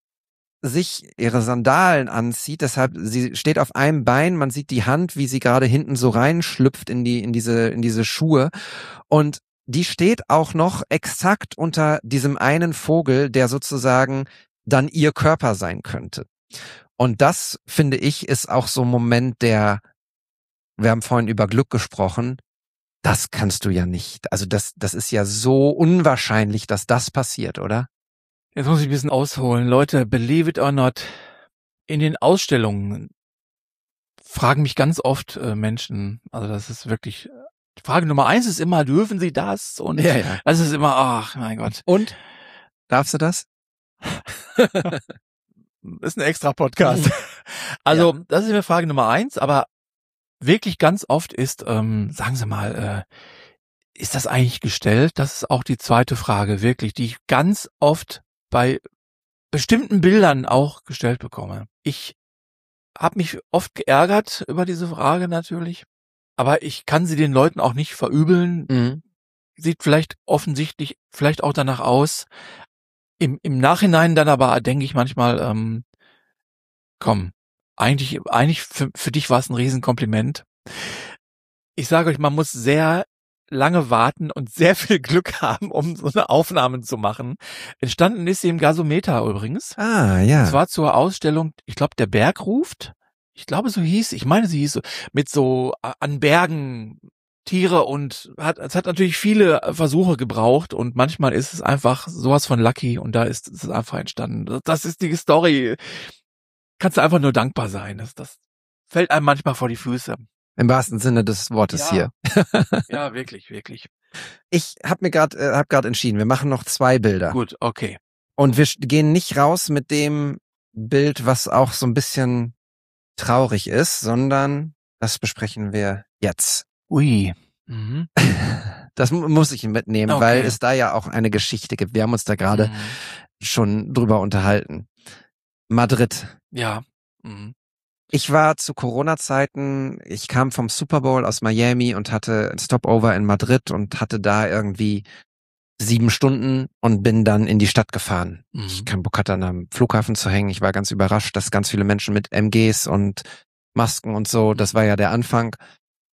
sich ihre Sandalen anzieht. Deshalb, sie steht auf einem Bein, man sieht die Hand, wie sie gerade hinten so reinschlüpft in diese Schuhe. Und die steht auch noch exakt unter diesem einen Vogel, der sozusagen dann ihr Körper sein könnte. Und das, finde ich, ist auch so ein Moment, wir haben vorhin über Glück gesprochen, das kannst du ja nicht. Also das ist ja so unwahrscheinlich, dass das passiert, oder? Jetzt muss ich ein bisschen ausholen. Leute, believe it or not, in den Ausstellungen fragen mich ganz oft Menschen, also das ist wirklich, Frage Nummer 1 ist immer, dürfen sie das? Und Ja. das ist immer, ach mein Gott. Und? Darfst du das? Ist ein extra Podcast. Also, das ist immer Frage Nummer 1, aber wirklich ganz oft ist, sagen Sie mal, ist das eigentlich gestellt? Das ist auch die zweite Frage, wirklich, die ich ganz oft bei bestimmten Bildern auch gestellt bekomme. Ich habe mich oft geärgert über diese Frage natürlich, aber ich kann sie den Leuten auch nicht verübeln. Mhm. Sieht vielleicht offensichtlich, vielleicht auch danach aus. Im Nachhinein dann aber denke ich manchmal, komm, eigentlich für dich war es ein Riesenkompliment. Ich sage euch, man muss sehr lange warten und sehr viel Glück haben, um so eine Aufnahme zu machen. Entstanden ist sie im Gasometer übrigens. Ah, ja. Das war zur Ausstellung, ich glaube, der Berg ruft. Ich glaube, sie hieß so, mit so an Bergen Tiere und es hat natürlich viele Versuche gebraucht und manchmal ist es einfach sowas von lucky und da ist es einfach entstanden. Das ist die Story. Kannst du einfach nur dankbar sein. Das fällt einem manchmal vor die Füße. Im wahrsten Sinne des Wortes hier. Ja, wirklich, wirklich. Ich habe gerade entschieden, wir machen noch 2 Bilder. Gut, okay. Und wir gehen nicht raus mit dem Bild, was auch so ein bisschen traurig ist, sondern das besprechen wir jetzt. Ui. Mhm. Das muss ich mitnehmen, Okay. weil es da ja auch eine Geschichte gibt. Wir haben uns da gerade schon drüber unterhalten. Madrid. Ja. Mhm. Ich war zu Corona-Zeiten, ich kam vom Super Bowl aus Miami und hatte ein Stopover in Madrid und hatte da irgendwie 7 Stunden und bin dann in die Stadt gefahren. Mhm. Ich keinen Bock hatte, am Flughafen zu hängen. Ich war ganz überrascht, dass ganz viele Menschen mit MGs und Masken und so, das war ja der Anfang.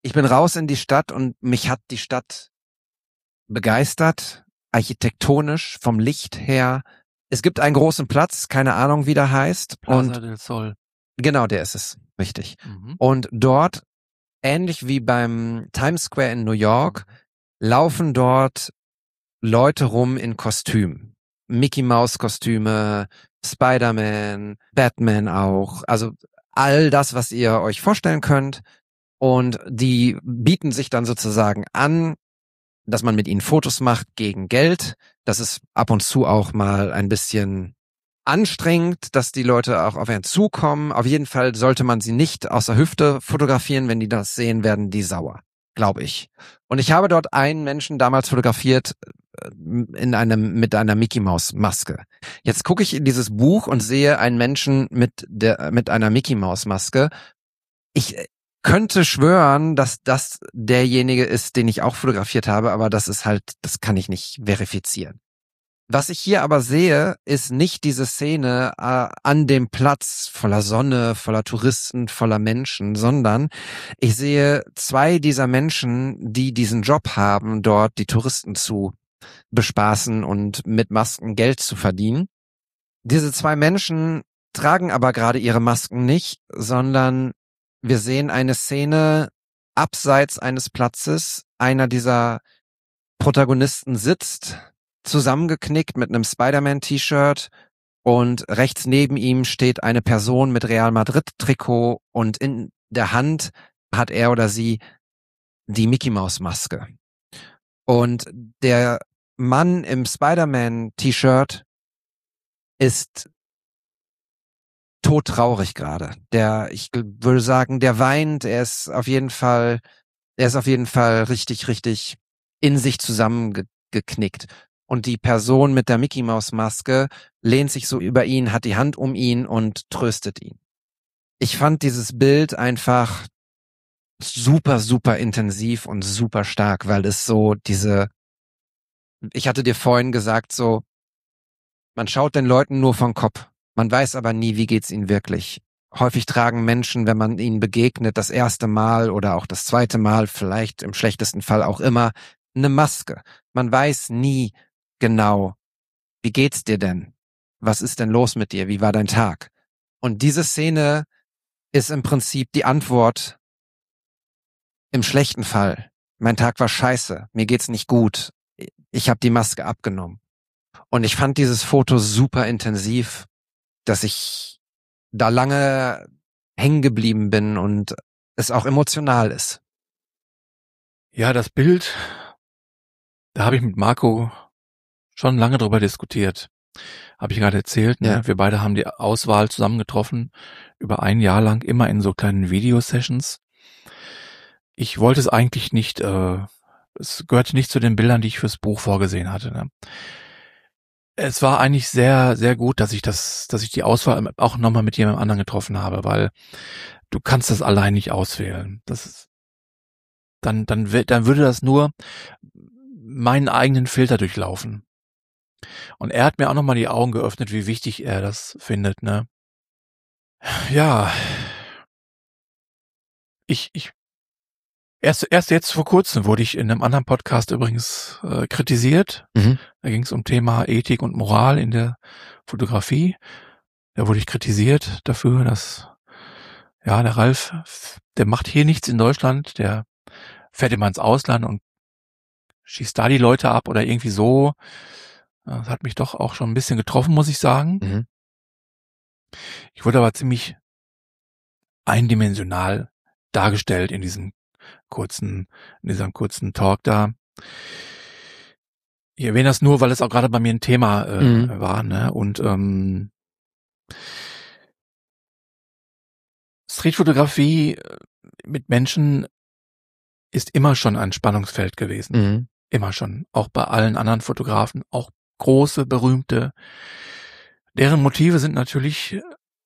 ich bin raus in die Stadt und mich hat die Stadt begeistert, architektonisch, vom Licht her. Es gibt einen großen Platz, keine Ahnung, wie der heißt. Plaza Und del Sol. genau, der ist es, richtig. Mhm. Und dort, ähnlich wie beim Times Square in New York, laufen dort Leute rum in Kostümen. Mickey Mouse Kostüme, Spider-Man, Batman auch. Also all das, was ihr euch vorstellen könnt. Und die bieten sich dann sozusagen an, dass man mit ihnen Fotos macht gegen Geld. Das ist ab und zu auch mal ein bisschen anstrengend, dass die Leute auch auf einen zukommen. Auf jeden Fall sollte man sie nicht aus der Hüfte fotografieren. Wenn die das sehen, werden die sauer, glaube ich. Und ich habe dort einen Menschen damals fotografiert mit einer Mickey Maus Maske. Jetzt gucke ich in dieses Buch und sehe einen Menschen mit einer Mickey Maus Maske. Ich könnte schwören, dass das derjenige ist, den ich auch fotografiert habe, aber das kann ich nicht verifizieren. Was ich hier aber sehe, ist nicht diese Szene an dem Platz voller Sonne, voller Touristen, voller Menschen, sondern ich sehe zwei dieser Menschen, die diesen Job haben, dort die Touristen zu bespaßen und mit Masken Geld zu verdienen. Diese zwei Menschen tragen aber gerade ihre Masken nicht, sondern wir sehen eine Szene abseits eines Platzes. Einer dieser Protagonisten sitzt zusammengeknickt mit einem Spider-Man-T-Shirt und rechts neben ihm steht eine Person mit Real Madrid-Trikot und in der Hand hat er oder sie die Mickey-Maus-Maske. Und der Mann im Spider-Man-T-Shirt ist todtraurig gerade. Ich würde sagen, der weint, er ist auf jeden Fall richtig, richtig in sich zusammengeknickt. Und die Person mit der Mickey-Maus-Maske lehnt sich so über ihn, hat die Hand um ihn und tröstet ihn. Ich fand dieses Bild einfach super, super intensiv und super stark, weil es so ich hatte dir vorhin gesagt, so, man schaut den Leuten nur vom Kopf. Man weiß aber nie, wie geht's ihnen wirklich. Häufig tragen Menschen, wenn man ihnen begegnet, das erste Mal oder auch das zweite Mal, vielleicht im schlechtesten Fall auch immer, eine Maske. Man weiß nie genau, wie geht's dir denn? Was ist denn los mit dir? Wie war dein Tag? Und diese Szene ist im Prinzip die Antwort im schlechten Fall. Mein Tag war scheiße, mir geht's nicht gut. Ich habe die Maske abgenommen. Und ich fand dieses Foto super intensiv, dass ich da lange hängen geblieben bin und es auch emotional ist. Ja, das Bild, da habe ich mit Marco schon lange drüber diskutiert. Habe ich gerade erzählt. Ne? Ja. Wir beide haben die Auswahl zusammengetroffen, über ein Jahr lang, immer in so kleinen Video-Sessions. Ich wollte es eigentlich nicht, es gehörte nicht zu den Bildern, die ich fürs Buch vorgesehen hatte. Ne? Es war eigentlich sehr, sehr gut, dass ich die Auswahl auch nochmal mit jemandem anderen getroffen habe, weil du kannst das allein nicht auswählen. Das ist, dann würde das nur meinen eigenen Filter durchlaufen. Und er hat mir auch nochmal die Augen geöffnet, wie wichtig er das findet, ne? Ja. Erst jetzt vor kurzem wurde ich in einem anderen Podcast übrigens kritisiert. Mhm. Da ging es um Thema Ethik und Moral in der Fotografie. Da wurde ich kritisiert dafür, dass ja der Ralf, der macht hier nichts in Deutschland, der fährt immer ins Ausland und schießt da die Leute ab oder irgendwie so. Das hat mich doch auch schon ein bisschen getroffen, muss ich sagen. Mhm. Ich wurde aber ziemlich eindimensional dargestellt in diesem kurzen Talk da. Ich erwähne das nur, weil es auch gerade bei mir ein Thema war, ne? Und Streetfotografie mit Menschen ist immer schon ein Spannungsfeld gewesen. Mhm. Immer schon. Auch bei allen anderen Fotografen, auch große, berühmte. Deren Motive sind natürlich,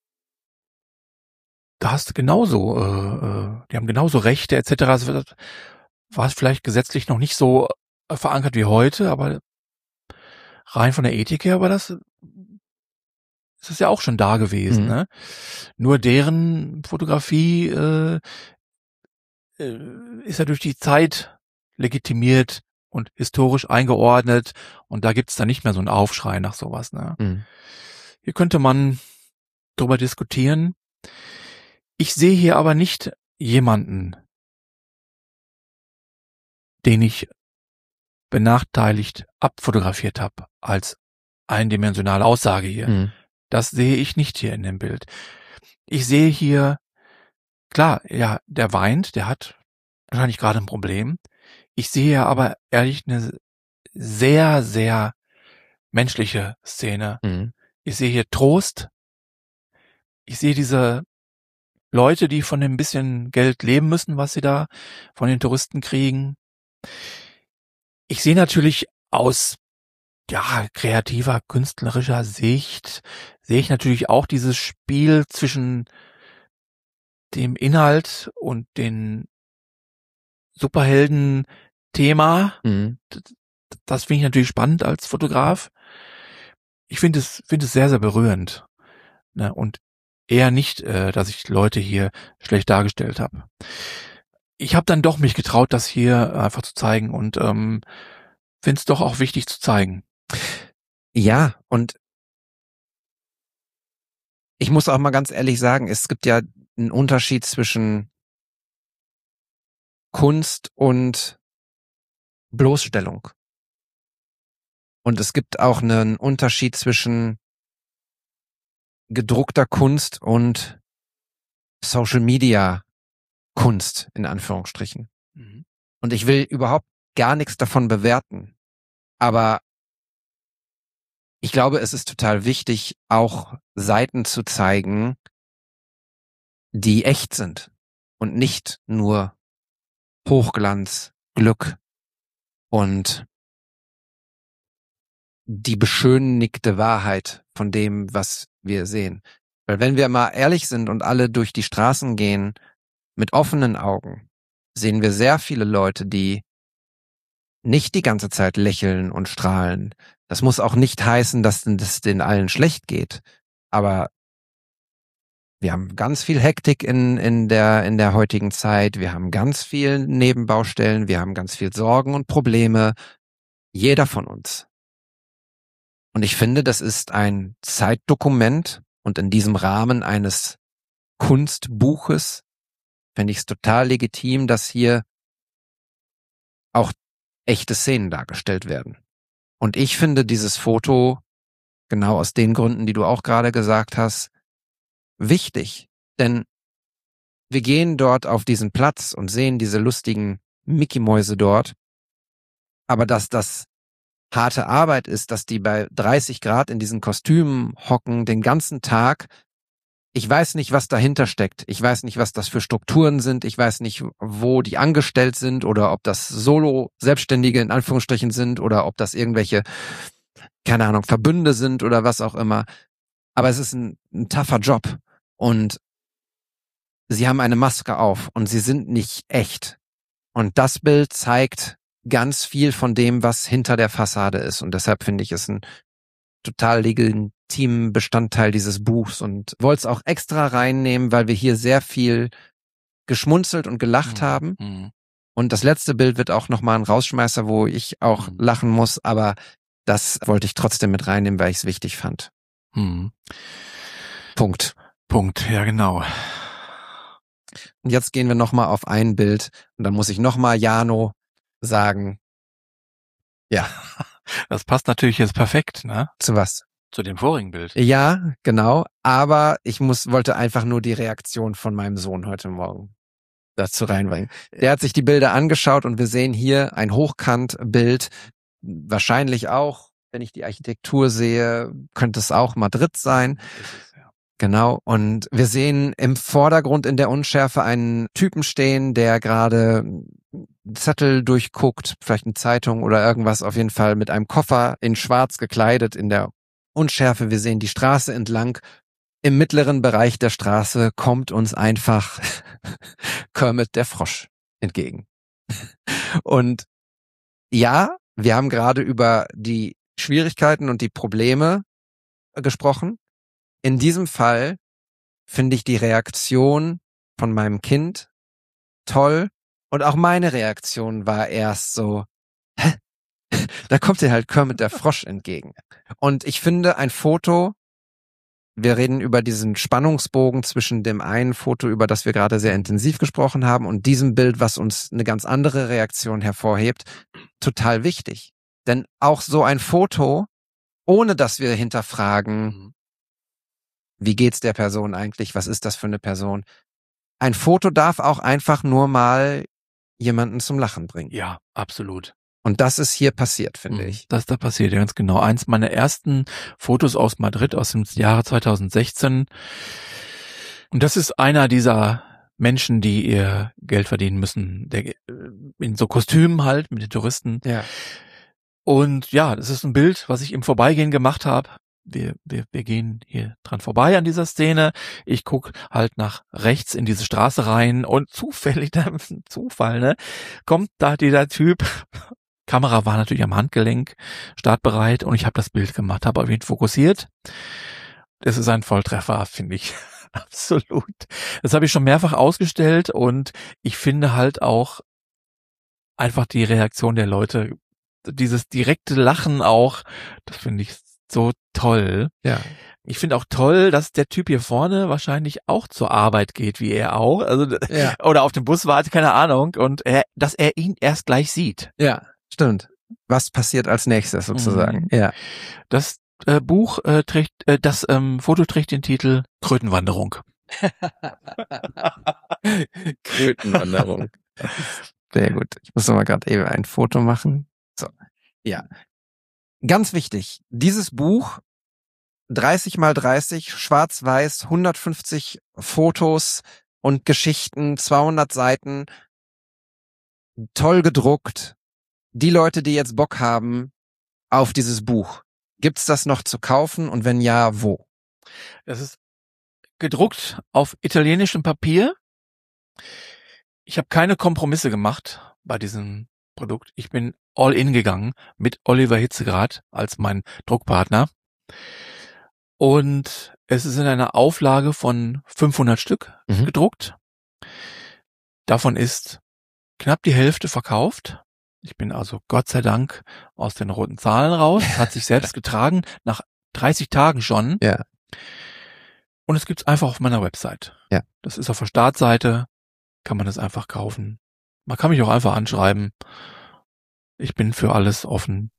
da hast du genauso, die haben genauso Rechte etc. Also war es vielleicht gesetzlich noch nicht so verankert wie heute, aber rein von der Ethik her war das ist ja auch schon da gewesen. Ne? Nur deren Fotografie ist ja durch die Zeit legitimiert und historisch eingeordnet und da gibt's dann nicht mehr so einen Aufschrei nach sowas. Ne? Mhm. Hier könnte man drüber diskutieren. Ich sehe hier aber nicht jemanden, den ich benachteiligt abfotografiert habe als eindimensionale Aussage hier. Mhm. Das sehe ich nicht hier in dem Bild. Ich sehe hier, klar, ja, der weint, der hat wahrscheinlich gerade ein Problem. Ich sehe aber ehrlich eine sehr, sehr menschliche Szene. Mhm. Ich sehe hier Trost. Ich sehe diese Leute, die von dem bisschen Geld leben müssen, was sie da von den Touristen kriegen. Ich sehe natürlich aus kreativer, künstlerischer Sicht, sehe ich natürlich auch dieses Spiel zwischen dem Inhalt und den Superhelden-Thema. Mhm. Das finde ich natürlich spannend als Fotograf. Ich finde es sehr, sehr berührend. Ne? Und eher nicht, dass ich Leute hier schlecht dargestellt habe. Ich habe dann doch mich getraut, das hier einfach zu zeigen und finde es doch auch wichtig zu zeigen. Ja, und ich muss auch mal ganz ehrlich sagen, es gibt ja einen Unterschied zwischen Kunst und Bloßstellung. Und es gibt auch einen Unterschied zwischen gedruckter Kunst und Social Media Kunst, in Anführungsstrichen. Mhm. Und ich will überhaupt gar nichts davon bewerten. Aber ich glaube, es ist total wichtig, auch Seiten zu zeigen, die echt sind und nicht nur Hochglanz, Glück und die beschönigte Wahrheit von dem, was wir sehen. Weil wenn wir mal ehrlich sind und alle durch die Straßen gehen mit offenen Augen, sehen wir sehr viele Leute, die nicht die ganze Zeit lächeln und strahlen. Das muss auch nicht heißen, dass es denen allen schlecht geht. Aber wir haben ganz viel Hektik in der heutigen Zeit. Wir haben ganz viel Nebenbaustellen. Wir haben ganz viel Sorgen und Probleme. Jeder von uns. Und ich finde, das ist ein Zeitdokument und in diesem Rahmen eines Kunstbuches finde ich es total legitim, dass hier auch echte Szenen dargestellt werden. Und ich finde dieses Foto, genau aus den Gründen, die du auch gerade gesagt hast, wichtig. Denn wir gehen dort auf diesen Platz und sehen diese lustigen Mickey-Mäuse dort. Aber dass das harte Arbeit ist, dass die bei 30 Grad in diesen Kostümen hocken den ganzen Tag. Ich weiß nicht, was dahinter steckt. Ich weiß nicht, was das für Strukturen sind. Ich weiß nicht, wo die angestellt sind oder ob das Solo-Selbstständige in Anführungsstrichen sind oder ob das irgendwelche, keine Ahnung, Verbünde sind oder was auch immer. Aber es ist ein tougher Job und sie haben eine Maske auf und sie sind nicht echt. Und das Bild zeigt ganz viel von dem, was hinter der Fassade ist. Und deshalb finde ich es ein total legitimen Bestandteil dieses Buchs und wollte es auch extra reinnehmen, weil wir hier sehr viel geschmunzelt und gelacht haben. Mhm. Und das letzte Bild wird auch nochmal ein Rausschmeißer, wo ich auch lachen muss, aber das wollte ich trotzdem mit reinnehmen, weil ich es wichtig fand. Mhm. Punkt. Ja genau. Und jetzt gehen wir nochmal auf ein Bild und dann muss ich nochmal Jano sagen. Ja. Das passt natürlich jetzt perfekt, ne? Zu was? Zu dem vorigen Bild. Ja, genau. Aber ich wollte einfach nur die Reaktion von meinem Sohn heute Morgen dazu reinbringen. Der hat sich die Bilder angeschaut und wir sehen hier ein Hochkantbild. Wahrscheinlich auch, wenn ich die Architektur sehe, könnte es auch Madrid sein. Genau. Und wir sehen im Vordergrund in der Unschärfe einen Typen stehen, der gerade Zettel durchguckt, vielleicht eine Zeitung oder irgendwas, auf jeden Fall mit einem Koffer in schwarz gekleidet in der Unschärfe. Wir sehen die Straße entlang. Im mittleren Bereich der Straße kommt uns einfach Kermit der Frosch entgegen. Und ja, wir haben gerade über die Schwierigkeiten und die Probleme gesprochen. In diesem Fall finde ich die Reaktion von meinem Kind toll, Und auch meine Reaktion war erst so, hä? Da kommt dir halt Kermit der Frosch entgegen. Und ich finde ein Foto, wir reden über diesen Spannungsbogen zwischen dem einen Foto, über das wir gerade sehr intensiv gesprochen haben, und diesem Bild, was uns eine ganz andere Reaktion hervorhebt, total wichtig. Denn auch so ein Foto, ohne dass wir hinterfragen, wie geht's der Person eigentlich, was ist das für eine Person? Ein Foto darf auch einfach nur mal jemanden zum Lachen bringen. Ja, absolut. Und das ist hier passiert, finde ich. Das da passiert, ja, ganz genau. Eins meiner ersten Fotos aus Madrid aus dem Jahre 2016. Und das ist einer dieser Menschen, die ihr Geld verdienen müssen, in so Kostümen halt, mit den Touristen. Ja. Und ja, das ist ein Bild, was ich im Vorbeigehen gemacht habe. Wir gehen hier dran vorbei an dieser Szene. Ich guck halt nach rechts in diese Straße rein und zufällig, da ist ein Zufall, ne, kommt da dieser Typ. Kamera war natürlich am Handgelenk, startbereit, und ich habe das Bild gemacht, habe auf ihn fokussiert. Das ist ein Volltreffer, finde ich. Absolut. Das habe ich schon mehrfach ausgestellt, und ich finde halt auch einfach die Reaktion der Leute, dieses direkte Lachen auch, das finde ich so toll. Ja. Ich finde auch toll, dass der Typ hier vorne wahrscheinlich auch zur Arbeit geht, wie er auch, also Ja. oder auf dem Bus wartet, keine Ahnung, und dass er ihn erst gleich sieht. Ja, stimmt. Was passiert als nächstes sozusagen? Ja. Das Foto trägt den Titel Krötenwanderung. Krötenwanderung. Sehr gut. Ich muss noch mal gerade eben ein Foto machen. So. Ja. Ganz wichtig. Dieses Buch 30x30, schwarz-weiß, 150 Fotos und Geschichten, 200 Seiten, toll gedruckt. Die Leute, die jetzt Bock haben auf dieses Buch, gibt's das noch zu kaufen, und wenn ja, wo? Das ist gedruckt auf italienischem Papier. Ich habe keine Kompromisse gemacht bei diesem Produkt. Ich bin all in gegangen mit Oliver Hitzegrad als mein Druckpartner. Und es ist in einer Auflage von 500 Stück gedruckt. Davon ist knapp die Hälfte verkauft. Ich bin also Gott sei Dank aus den roten Zahlen raus. Hat sich selbst getragen, nach 30 Tagen schon. Ja. Und es gibt's einfach auf meiner Website. Ja. Das ist auf der Startseite, kann man das einfach kaufen. Man kann mich auch einfach anschreiben. Ich bin für alles offen.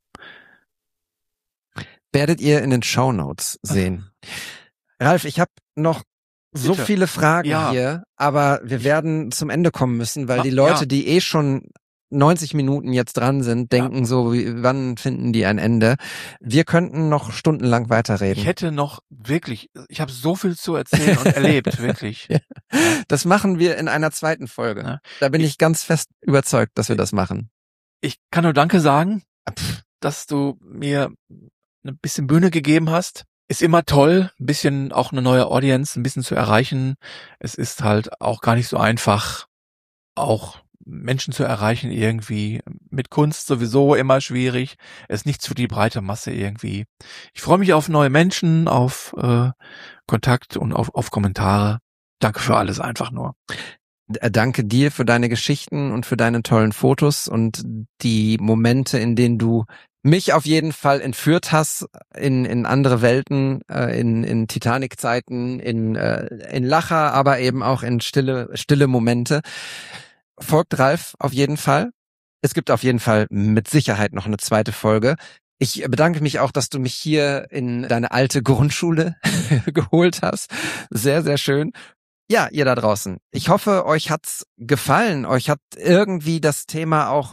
Werdet ihr in den Shownotes sehen. Ralf, ich habe noch so Bitte. viele Fragen Ja. hier, aber wir werden zum Ende kommen müssen, weil die Leute, Ja. die eh schon 90 Minuten jetzt dran sind, denken so, wann finden die ein Ende? Wir könnten noch stundenlang weiterreden. Ich hätte noch wirklich, ich habe so viel zu erzählen und erlebt, wirklich. Ja. Das machen wir in einer zweiten Folge. Ja. Da bin ich ganz fest überzeugt, dass wir das machen. Ich kann nur Danke sagen, dass du mir ein bisschen Bühne gegeben hast. Ist immer toll, ein bisschen auch eine neue Audience, ein bisschen zu erreichen. Es ist halt auch gar nicht so einfach, auch Menschen zu erreichen irgendwie. Mit Kunst sowieso immer schwierig. Es ist nichts für die breite Masse irgendwie. Ich freue mich auf neue Menschen, auf Kontakt und auf Kommentare. Danke für alles einfach nur. Danke dir für deine Geschichten und für deine tollen Fotos und die Momente, in denen du mich auf jeden Fall entführt hast in andere Welten, in Titanic-Zeiten, in Lacher, aber eben auch in stille Momente. Folgt Ralf auf jeden Fall. Es gibt auf jeden Fall mit Sicherheit noch eine zweite Folge. Ich bedanke mich auch, dass du mich hier in deine alte Grundschule geholt hast. Sehr, sehr schön. Ja, ihr da draußen. Ich hoffe, euch hat's gefallen. Euch hat irgendwie das Thema auch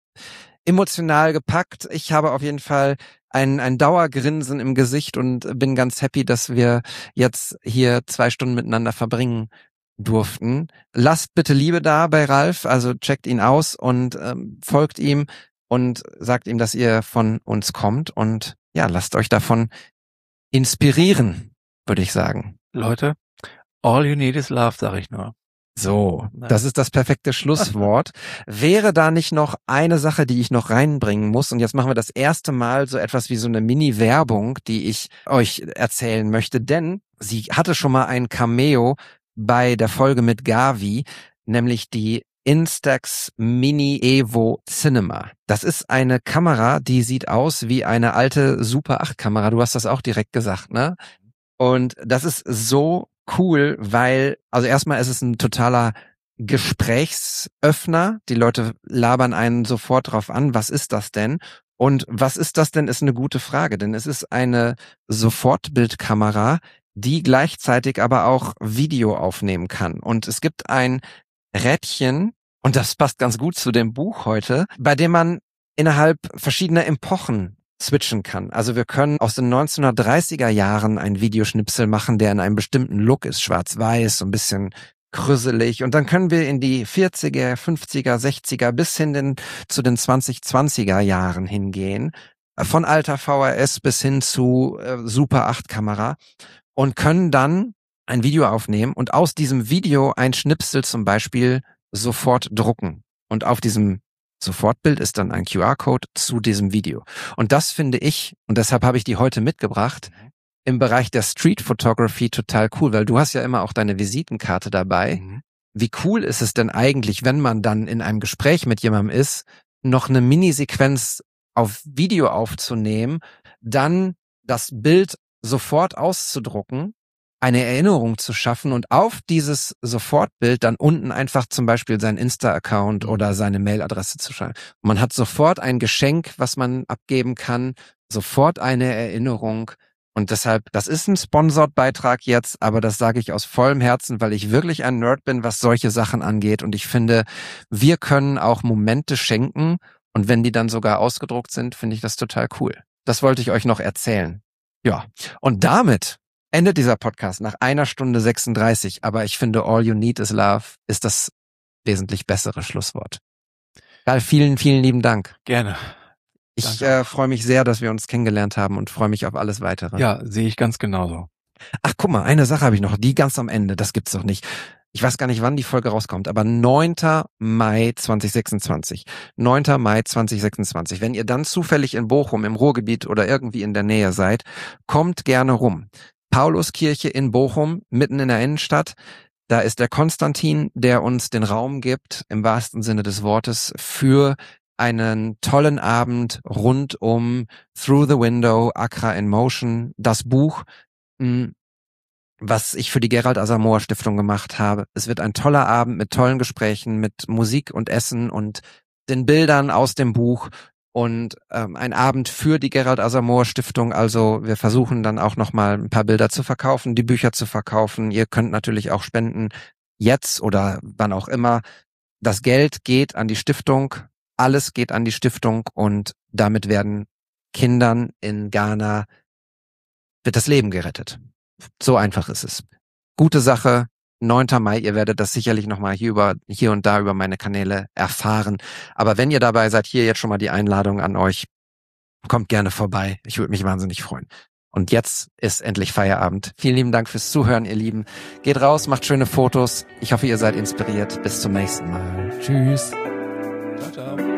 emotional gepackt. Ich habe auf jeden Fall ein Dauergrinsen im Gesicht und bin ganz happy, dass wir jetzt hier 2 Stunden miteinander verbringen durften. Lasst bitte Liebe da bei Ralf, also checkt ihn aus und folgt ihm und sagt ihm, dass ihr von uns kommt, und ja, lasst euch davon inspirieren, würde ich sagen. Leute, all you need is love, sage ich nur. So, Nein. das ist das perfekte Schlusswort. Wäre da nicht noch eine Sache, die ich noch reinbringen muss? Und jetzt machen wir das erste Mal so etwas wie so eine Mini-Werbung, die ich euch erzählen möchte, denn sie hatte schon mal ein Cameo bei der Folge mit Gavi, nämlich die Instax Mini Evo Cinema. Das ist eine Kamera, die sieht aus wie eine alte Super 8 Kamera. Du hast das auch direkt gesagt, ne? Und das ist so cool, weil, also erstmal ist es ein totaler Gesprächsöffner. Die Leute labern einen sofort drauf an. Was ist das denn? Und was ist das denn, ist eine gute Frage, denn es ist eine Sofortbildkamera, die gleichzeitig aber auch Video aufnehmen kann. Und es gibt ein Rädchen, und das passt ganz gut zu dem Buch heute, bei dem man innerhalb verschiedener Epochen switchen kann. Also wir können aus den 1930er Jahren einen Videoschnipsel machen, der in einem bestimmten Look ist, schwarz-weiß, so ein bisschen krüsselig. Und dann können wir in die 40er, 50er, 60er bis hin zu den 2020er Jahren hingehen. Von alter VHS bis hin zu Super 8 Kamera. Und können dann ein Video aufnehmen und aus diesem Video ein Schnipsel zum Beispiel sofort drucken. Und auf diesem Sofortbild ist dann ein QR-Code zu diesem Video. Und das finde ich, und deshalb habe ich die heute mitgebracht, im Bereich der Street Photography total cool, weil du hast ja immer auch deine Visitenkarte dabei. Wie cool ist es denn eigentlich, wenn man dann in einem Gespräch mit jemandem ist, noch eine Minisequenz auf Video aufzunehmen, dann das Bild sofort auszudrucken, eine Erinnerung zu schaffen und auf dieses Sofortbild dann unten einfach zum Beispiel seinen Insta-Account oder seine Mailadresse zu schreiben. Und man hat sofort ein Geschenk, was man abgeben kann, sofort eine Erinnerung. Und deshalb, das ist ein Sponsored-Beitrag jetzt, aber das sage ich aus vollem Herzen, weil ich wirklich ein Nerd bin, was solche Sachen angeht. Und ich finde, wir können auch Momente schenken. Und wenn die dann sogar ausgedruckt sind, finde ich das total cool. Das wollte ich euch noch erzählen. Ja, und damit endet dieser Podcast nach 1 Stunde 36. Aber ich finde, All You Need Is Love ist das wesentlich bessere Schlusswort. Karl, vielen, vielen lieben Dank. Gerne. Ich freue mich sehr, dass wir uns kennengelernt haben und freue mich auf alles Weitere. Ja, sehe ich ganz genauso. Ach, guck mal, eine Sache habe ich noch, die ganz am Ende, das gibt's doch nicht. Ich weiß gar nicht, wann die Folge rauskommt, aber 9. Mai 2026. 9. Mai 2026. Wenn ihr dann zufällig in Bochum, im Ruhrgebiet oder irgendwie in der Nähe seid, kommt gerne rum. Pauluskirche in Bochum, mitten in der Innenstadt. Da ist der Konstantin, der uns den Raum gibt, im wahrsten Sinne des Wortes, für einen tollen Abend rund um Through the Window, Accra in Motion, das Buch, was ich für die Gerald Asamoah Stiftung gemacht habe. Es wird ein toller Abend mit tollen Gesprächen, mit Musik und Essen und den Bildern aus dem Buch und ein Abend für die Gerald Asamoah Stiftung. Also wir versuchen dann auch nochmal ein paar Bilder zu verkaufen, die Bücher zu verkaufen. Ihr könnt natürlich auch spenden, jetzt oder wann auch immer. Das Geld geht an die Stiftung. Alles geht an die Stiftung und damit werden Kindern in Ghana wird das Leben gerettet. So einfach ist es. Gute Sache, 9. Mai, ihr werdet das sicherlich nochmal hier und da über meine Kanäle erfahren. Aber wenn ihr dabei seid, hier jetzt schon mal die Einladung an euch. Kommt gerne vorbei. Ich würde mich wahnsinnig freuen. Und jetzt ist endlich Feierabend. Vielen lieben Dank fürs Zuhören, ihr Lieben. Geht raus, macht schöne Fotos. Ich hoffe, ihr seid inspiriert. Bis zum nächsten Mal. Tschüss. Ciao, ciao.